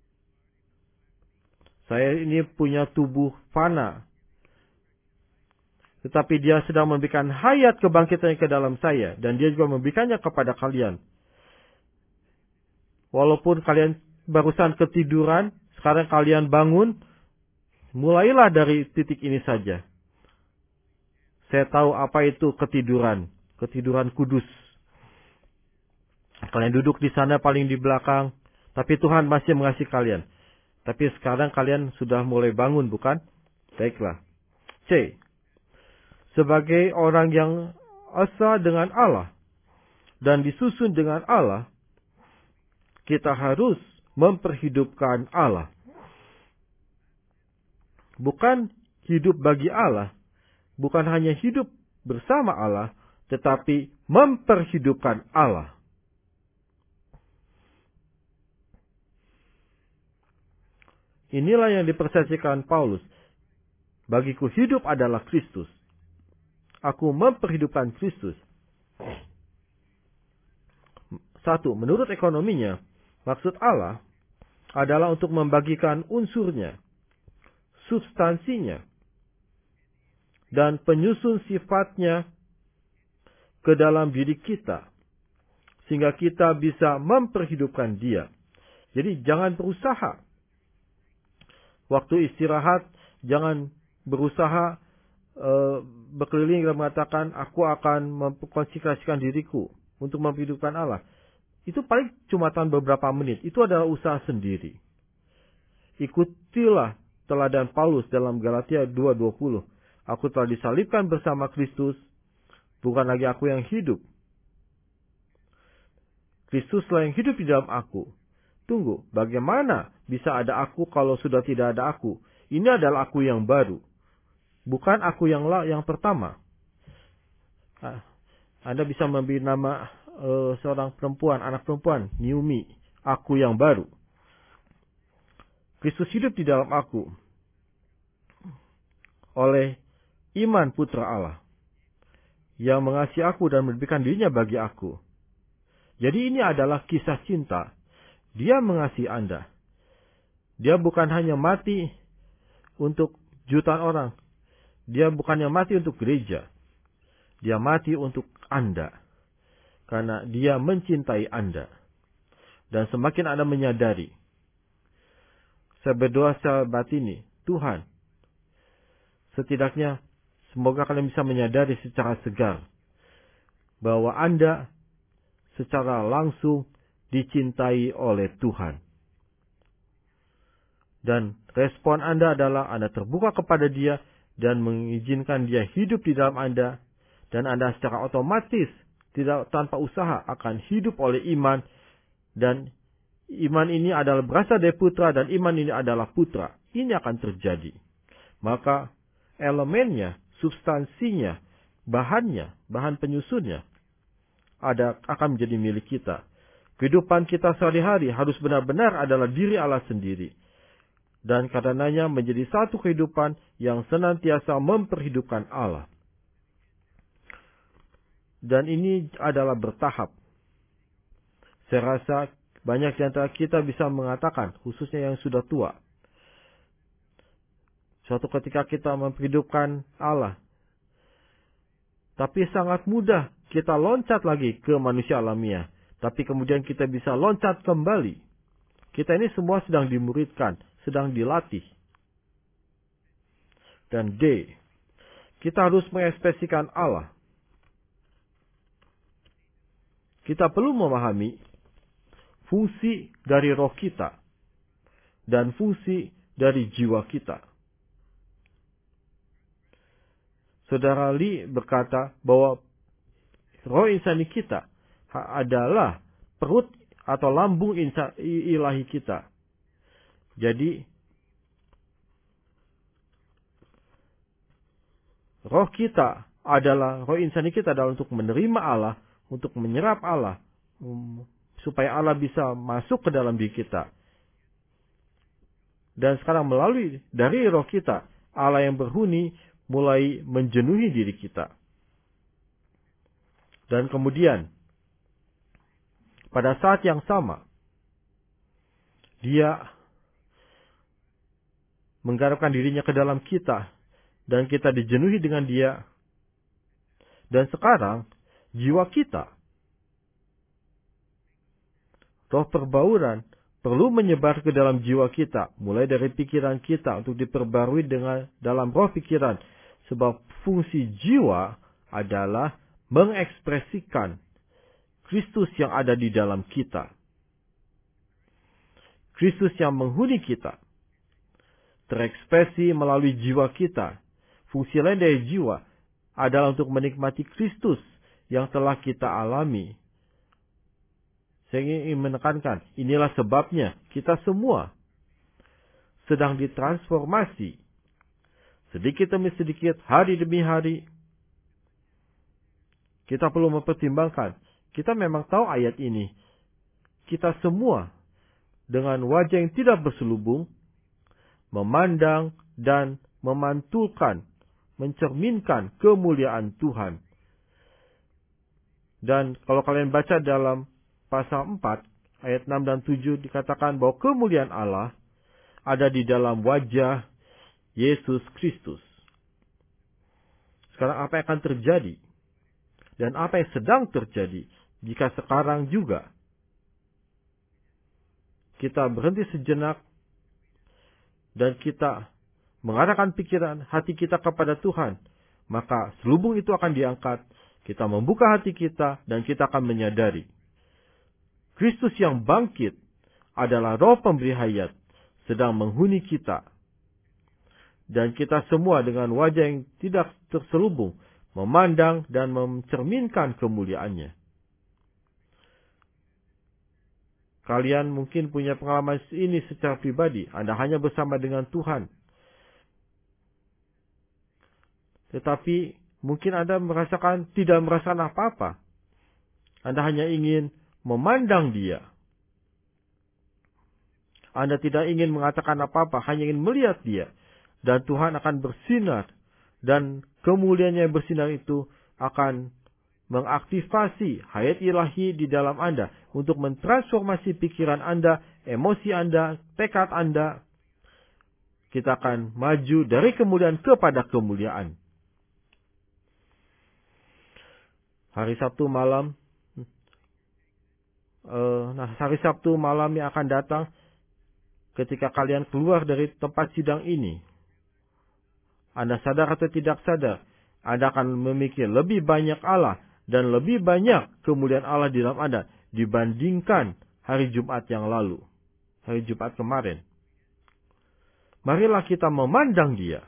Speaker 1: Saya ini punya tubuh fana. Tetapi dia sedang memberikan hayat kebangkitannya ke dalam saya. Dan dia juga memberikannya kepada kalian. Walaupun kalian barusan ketiduran, sekarang kalian bangun, mulailah dari titik ini saja. Saya tahu apa itu ketiduran. Ketiduran kudus. Kalian duduk di sana paling di belakang. Tapi Tuhan masih mengasihi kalian. Tapi sekarang kalian sudah mulai bangun, bukan? Baiklah. C. Sebagai orang yang asa dengan Allah dan disusun dengan Allah, kita harus memperhidupkan Allah. Bukan hidup bagi Allah, bukan hanya hidup bersama Allah, tetapi memperhidupkan Allah. Inilah yang dipersaksikan Paulus. Bagiku hidup adalah Kristus. Aku memperhidupkan Kristus. Satu, menurut ekonominya, maksud Allah adalah untuk membagikan unsurnya, substansinya, dan penyusun sifatnya ke dalam diri kita. Sehingga kita bisa memperhidupkan dia. Jadi jangan berusaha. Waktu istirahat, jangan berusaha Uh, berkeliling dan mengatakan aku akan mengkonsentrasikan diriku untuk menghidupkan Allah. Itu paling cuma tahan beberapa menit. Itu adalah usaha sendiri. Ikutilah teladan Paulus dalam Galatia dua dua puluh. Aku telah disalibkan bersama Kristus. Bukan lagi aku yang hidup. Kristuslah yang hidup di dalam aku. Tunggu, bagaimana bisa ada aku kalau sudah tidak ada aku? Ini adalah aku yang baru. Bukan aku yang la, yang pertama. Anda bisa memberi nama uh, seorang perempuan, anak perempuan, Naomi, aku yang baru. Kristus hidup di dalam aku oleh iman Putra Allah yang mengasihi aku dan memberikan dirinya bagi aku. Jadi ini adalah kisah cinta. Dia mengasihi Anda. Dia bukan hanya mati untuk jutaan orang. Dia bukannya mati untuk gereja. Dia mati untuk Anda. Karena dia mencintai Anda. Dan semakin Anda menyadari. Saya berdoa secara batini. Tuhan. Setidaknya semoga kalian bisa menyadari secara segar. Bahwa Anda secara langsung dicintai oleh Tuhan. Dan respon Anda adalah Anda terbuka kepada dia. Dan mengizinkan dia hidup di dalam Anda. Dan Anda secara otomatis, tidak tanpa usaha, akan hidup oleh iman. Dan iman ini adalah berasal dari putra, dan iman ini adalah putra. Ini akan terjadi. Maka elemennya, substansinya, bahannya, bahan penyusunnya, ada akan menjadi milik kita. Kehidupan kita sehari-hari harus benar-benar adalah diri Allah sendiri. Dan karenanya menjadi satu kehidupan yang senantiasa memperhidupkan Allah. Dan ini adalah bertahap. Saya rasa banyak di antara kita bisa mengatakan, khususnya yang sudah tua. Suatu ketika kita memperhidupkan Allah. Tapi sangat mudah kita loncat lagi ke manusia alamiah. Tapi kemudian kita bisa loncat kembali. Kita ini semua sedang dimuridkan. Sedang dilatih. Dan D. Kita harus mengekspresikan Allah. Kita perlu memahami fungsi dari roh kita. Dan fungsi dari jiwa kita. Saudara Lee berkata bahwa roh insani kita adalah perut atau lambung ilahi kita. Jadi, roh kita adalah, roh insani kita adalah untuk menerima Allah, untuk menyerap Allah, um, supaya Allah bisa masuk ke dalam diri kita. Dan sekarang melalui, dari roh kita, Allah yang berhuni mulai menjenuhi diri kita. Dan kemudian, pada saat yang sama, Dia menggarapkan dirinya ke dalam kita, dan kita dijenuhi dengan Dia. Dan sekarang, jiwa kita, roh perbauran, perlu menyebar ke dalam jiwa kita, mulai dari pikiran kita untuk diperbarui dengan dalam roh pikiran. Sebab fungsi jiwa adalah mengekspresikan Kristus yang ada di dalam kita. Kristus yang menghuni kita terekspresi melalui jiwa kita. Fungsi lain dari jiwa adalah untuk menikmati Kristus yang telah kita alami. Saya ingin menekankan, inilah sebabnya kita semua sedang ditransformasi. Sedikit demi sedikit, hari demi hari. Kita perlu mempertimbangkan. Kita memang tahu ayat ini. Kita semua dengan wajah yang tidak berselubung, memandang dan memantulkan, mencerminkan kemuliaan Tuhan. Dan kalau kalian baca dalam pasal empat, ayat enam dan tujuh dikatakan bahwa kemuliaan Allah ada di dalam wajah Yesus Kristus. Sekarang apa yang akan terjadi? Dan apa yang sedang terjadi jika sekarang juga kita berhenti sejenak dan kita mengarahkan pikiran hati kita kepada Tuhan, maka selubung itu akan diangkat, kita membuka hati kita, dan kita akan menyadari Kristus yang bangkit adalah roh pemberi hayat sedang menghuni kita. Dan kita semua dengan wajah yang tidak terselubung memandang dan mencerminkan kemuliaannya. Kalian mungkin punya pengalaman ini secara pribadi. Anda hanya bersama dengan Tuhan. Tetapi mungkin Anda merasakan tidak merasakan apa-apa. Anda hanya ingin memandang Dia. Anda tidak ingin mengatakan apa-apa, hanya ingin melihat Dia. Dan Tuhan akan bersinar. Dan kemuliaan yang bersinar itu akan mengaktifasi hayat ilahi di dalam Anda. Untuk mentransformasi pikiran Anda, emosi Anda, tekad Anda. Kita akan maju dari kemuliaan kepada kemuliaan. Hari Sabtu malam. Uh, nah, hari Sabtu malam yang akan datang. Ketika kalian keluar dari tempat sidang ini. Anda sadar atau tidak sadar, Anda akan memikir lebih banyak Allah dan lebih banyak kemuliaan Allah di dalam Anda dibandingkan hari Jumat yang lalu, hari Jumat kemarin. Marilah kita memandang Dia.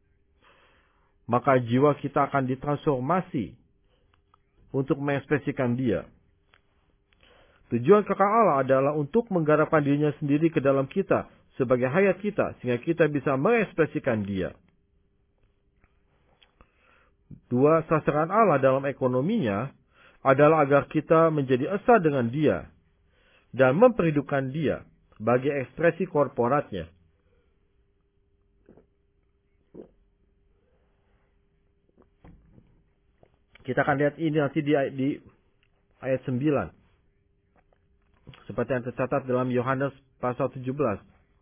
Speaker 1: Maka jiwa kita akan ditransformasi untuk mengekspresikan Dia. Tujuan kekal Allah adalah untuk menggarapkan dirinya sendiri ke dalam kita sebagai hayat kita, sehingga kita bisa mengekspresikan Dia. Dua sasaran Allah dalam ekonominya adalah agar kita menjadi esa dengan Dia dan memperhidupkan Dia bagi ekspresi korporatnya. Kita akan lihat ini nanti di, di ayat sembilan. Seperti yang tercatat dalam Yohanes pasal tujuh belas.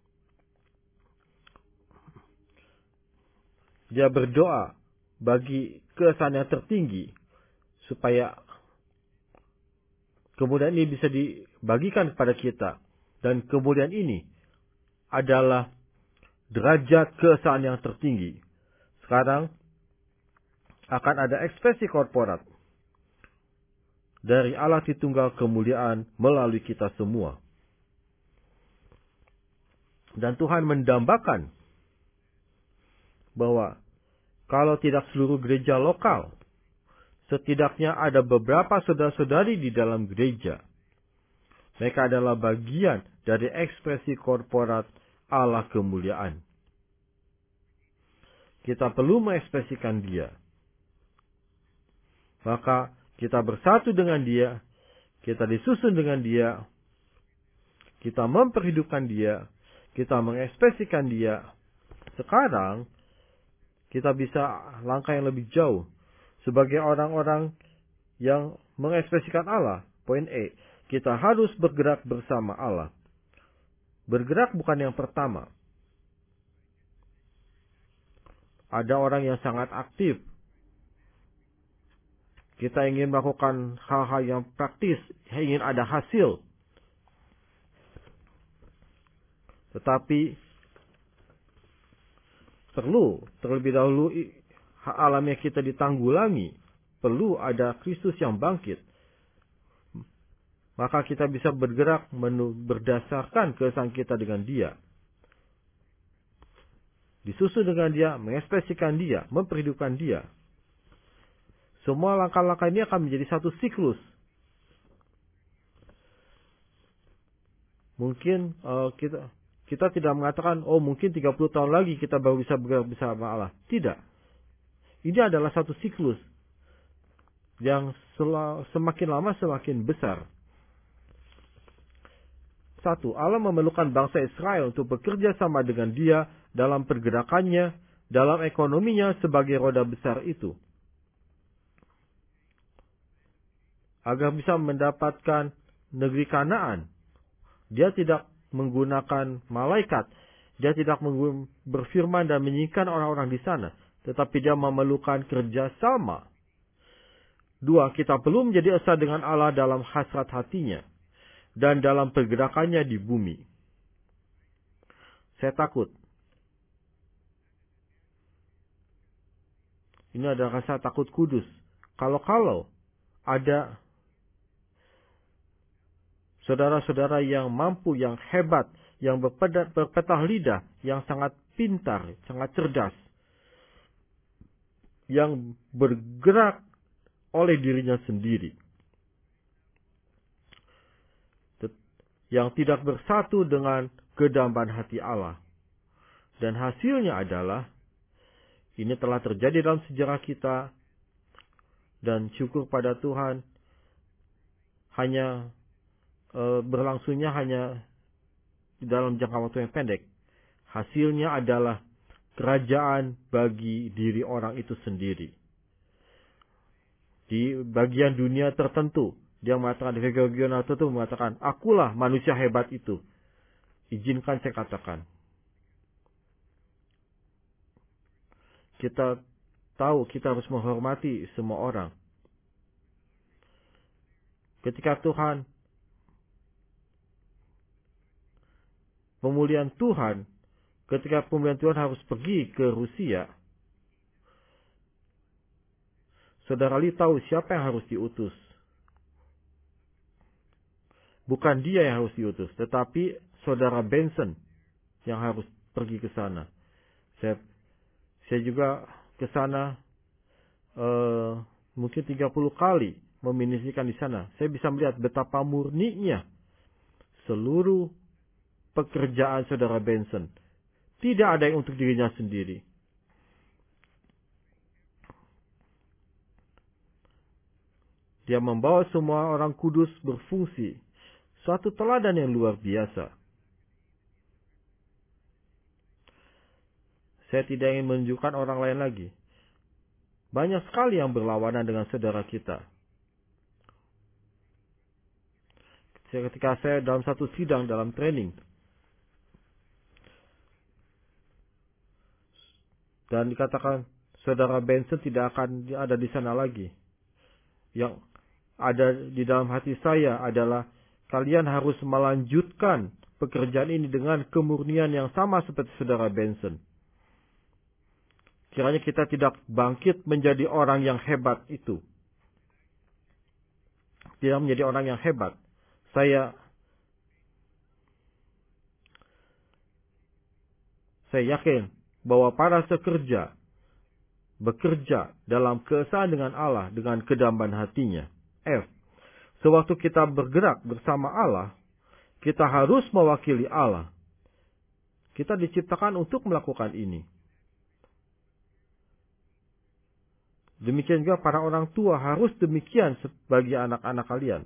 Speaker 1: Dia berdoa bagi keesaan yang tertinggi supaya kemuliaan ini bisa dibagikan kepada kita. Dan kemuliaan ini adalah derajat keesaan yang tertinggi. Sekarang akan ada ekspresi korporat dari Allah Tritunggal kemuliaan melalui kita semua. Dan Tuhan mendambakan bahwa kalau tidak seluruh gereja lokal, setidaknya ada beberapa saudara-saudari di dalam gereja. Mereka adalah bagian dari ekspresi korporat Allah kemuliaan. Kita perlu mengekspresikan Dia. Maka kita bersatu dengan Dia, kita disusun dengan Dia, kita memperhidupkan Dia, kita mengekspresikan Dia. Sekarang, kita bisa langkah yang lebih jauh. Sebagai orang-orang yang mengekspresikan Allah. Poin E. kita harus bergerak bersama Allah. Bergerak bukan yang pertama. Ada orang yang sangat aktif. Kita ingin melakukan hal-hal yang praktis, ingin ada hasil. Tetapi perlu terlebih dahulu alamnya kita ditanggulangi. Perlu ada Kristus yang bangkit. Maka kita bisa bergerak berdasarkan kesan kita dengan Dia. Disusun dengan Dia, mengekspresikan Dia, memperhidupkan Dia. Semua langkah-langkah ini akan menjadi satu siklus. Mungkin uh, kita kita tidak mengatakan, oh mungkin tiga puluh tahun lagi kita baru bisa bergerak bersama Allah. Tidak. Ini adalah satu siklus yang semakin lama semakin besar. Satu, Allah memerlukan bangsa Israel untuk bekerja sama dengan Dia dalam pergerakannya, dalam ekonominya sebagai roda besar itu. Agar bisa mendapatkan negeri Kanaan. Dia tidak menggunakan malaikat. Dia tidak berfirman dan menyingkirkan orang-orang di sana. Tetapi dia memerlukan kerjasama. Dua, kita perlu menjadi esa dengan Allah dalam hasrat hatinya. Dan dalam pergerakannya di bumi. Saya takut. Ini adalah rasa takut kudus. Kalau-kalau ada saudara-saudara yang mampu, yang hebat, yang berpetah lidah, yang sangat pintar, sangat cerdas, yang bergerak oleh dirinya sendiri, yang tidak bersatu dengan kedamaian hati Allah. Dan hasilnya adalah, ini telah terjadi dalam sejarah kita, dan syukur pada Tuhan, hanya e, berlangsungnya hanya dalam jangka waktu yang pendek. Hasilnya adalah kerajaan bagi diri orang itu sendiri. Di bagian dunia tertentu, dia mengatakan, di regional tertentu mengatakan, akulah manusia hebat itu. Izinkan saya katakan. Kita tahu kita harus menghormati semua orang. Ketika Tuhan, pemulihan Tuhan, ketika pemulihan Tuhan harus pergi ke Rusia, Saudara Lee tahu siapa yang harus diutus. Bukan dia yang harus diutus, tetapi Saudara Benson yang harus pergi ke sana. Saya, saya juga ke sana uh, mungkin tiga puluh kali meminisikan di sana. Saya bisa melihat betapa murninya seluruh pekerjaan Saudara Benson. Tidak ada yang untuk dirinya sendiri. Dia membawa semua orang kudus berfungsi. Suatu teladan yang luar biasa. Saya tidak ingin menunjukkan orang lain lagi. Banyak sekali yang berlawanan dengan saudara kita. Ketika saya dalam satu sidang, dalam training, dan dikatakan, Saudara Benson tidak akan ada di sana lagi. Yang ada di dalam hati saya adalah, kalian harus melanjutkan pekerjaan ini dengan kemurnian yang sama seperti Saudara Benson. Kiranya kita tidak bangkit menjadi orang yang hebat itu. Tidak menjadi orang yang hebat. Saya saya yakin bahwa para sekerja bekerja dalam keesaan dengan Allah, dengan kedamaian hatinya. F. Sewaktu kita bergerak bersama Allah, kita harus mewakili Allah. Kita diciptakan untuk melakukan ini. Demikian juga para orang tua harus demikian bagi anak-anak kalian.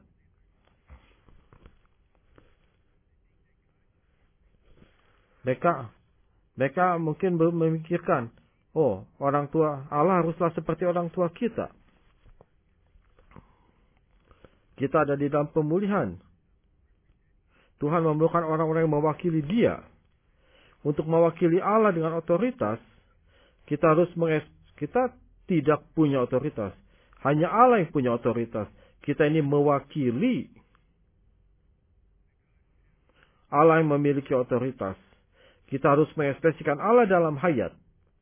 Speaker 1: Mereka, mereka mungkin belum memikirkan, oh, orang tua Allah haruslah seperti orang tua kita. Kita ada di dalam pemulihan. Tuhan memerlukan orang-orang yang mewakili Dia. Untuk mewakili Allah dengan otoritas, kita harus menges kita tidak punya otoritas. Hanya Allah yang punya otoritas. Kita ini mewakili Allah yang memiliki otoritas. Kita harus mengekspresikan Allah dalam hayat.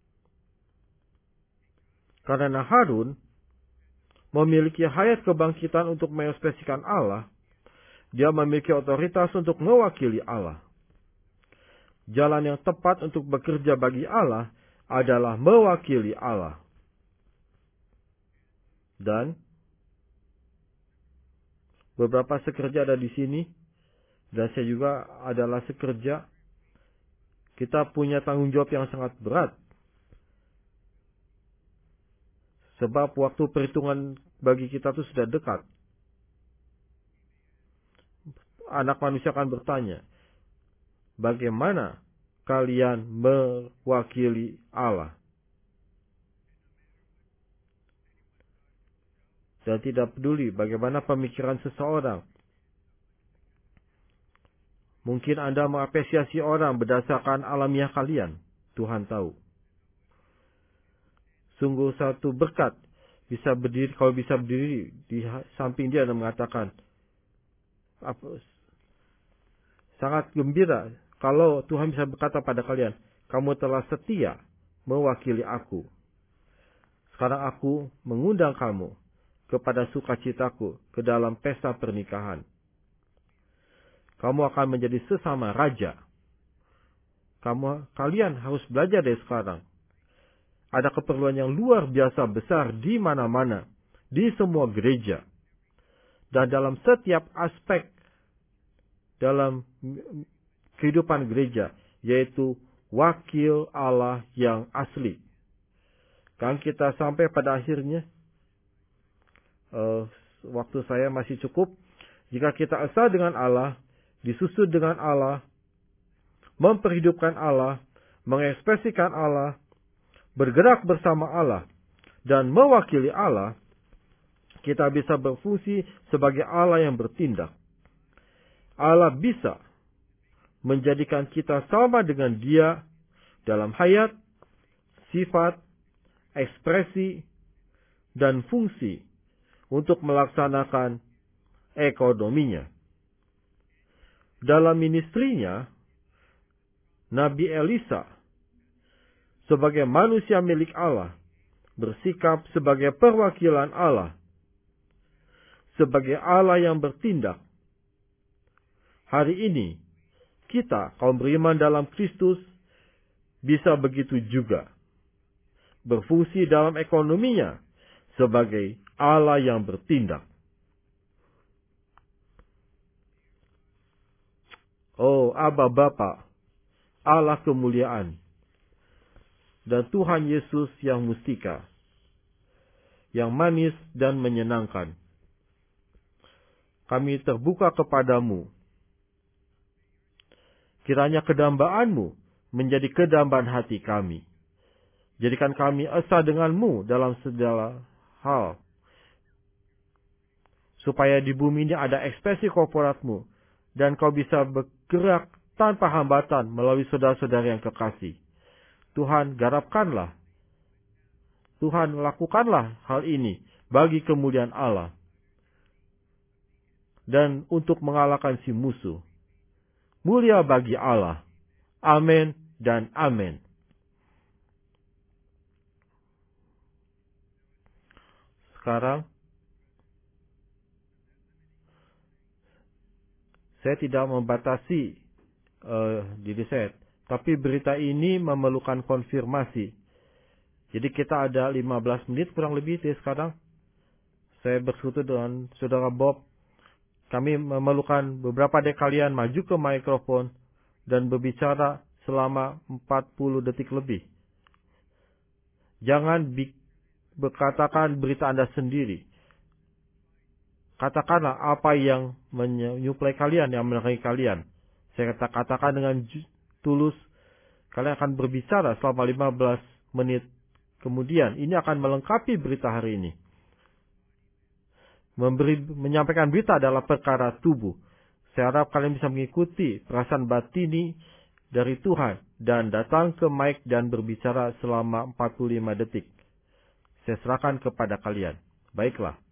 Speaker 1: Karena Harun memiliki hayat kebangkitan untuk mengekspresikan Allah, dia memiliki otoritas untuk mewakili Allah. Jalan yang tepat untuk bekerja bagi Allah adalah mewakili Allah. Dan beberapa sekerja ada di sini, dan saya juga adalah sekerja. Kita punya tanggung jawab yang sangat berat. Sebab waktu perhitungan bagi kita itu sudah dekat. Anak manusia akan bertanya, bagaimana kalian mewakili Allah? Dan tidak peduli bagaimana pemikiran seseorang. Mungkin Anda mengapresiasi orang berdasarkan alamiah kalian. Tuhan tahu. Sungguh satu berkat bisa berdiri, kalau bisa berdiri di samping dia dan mengatakan, apa, sangat gembira kalau Tuhan bisa berkata pada kalian, kamu telah setia mewakili aku. Sekarang aku mengundang kamu kepada sukacitaku ke dalam pesta pernikahan. Kamu akan menjadi sesama raja. Kamu, kalian harus belajar dari sekarang. Ada keperluan yang luar biasa besar di mana-mana, di semua gereja. Dan dalam setiap aspek dalam kehidupan gereja, yaitu wakil Allah yang asli. Kan kita sampai pada akhirnya, uh, waktu saya masih cukup, jika kita esa dengan Allah, disusut dengan Allah, memperhidupkan Allah, mengekspresikan Allah, bergerak bersama Allah, dan mewakili Allah, kita bisa berfungsi sebagai Allah yang bertindak. Allah bisa menjadikan kita sama dengan Dia dalam hayat, sifat, ekspresi, dan fungsi untuk melaksanakan ekonominya. Dalam ministrinya, Nabi Elisa sebagai manusia milik Allah bersikap sebagai perwakilan Allah, sebagai Allah yang bertindak. Hari ini, kita kaum beriman dalam Kristus bisa begitu juga. Berfungsi dalam ekonominya sebagai Allah yang bertindak. Oh, Aba Bapa, Allah kemuliaan, dan Tuhan Yesus yang mustika, yang manis dan menyenangkan. Kami terbuka kepadamu. Kiranya kedambaanmu menjadi kedambaan hati kami. Jadikan kami esa denganmu dalam segala hal. Supaya di bumi ini ada ekspresi korporatmu. Dan kau bisa bergerak tanpa hambatan melalui saudara-saudara yang kekasih. Tuhan, garapkanlah. Tuhan, lakukanlah hal ini bagi kemuliaan Allah. Dan untuk mengalahkan si musuh. Mulia bagi Allah. Amin dan amin. Sekarang, saya tidak membatasi uh, diri saya. Tapi berita ini memerlukan konfirmasi. Jadi kita ada lima belas menit kurang lebih dari sekarang. Saya bersekutu dengan saudara Bob. Kami memerlukan beberapa dari kalian maju ke mikrofon dan berbicara selama empat puluh detik lebih. Jangan berkatakan berita Anda sendiri. Katakanlah apa yang menyuplai kalian, yang menerangi kalian. Saya katakan dengan tulus, kalian akan berbicara selama lima belas menit kemudian. Ini akan melengkapi berita hari ini. Memberi, menyampaikan berita adalah perkara tubuh. Saya harap kalian bisa mengikuti perasaan batini dari Tuhan dan datang ke mic dan berbicara selama empat puluh lima detik. Saya serahkan kepada kalian. Baiklah.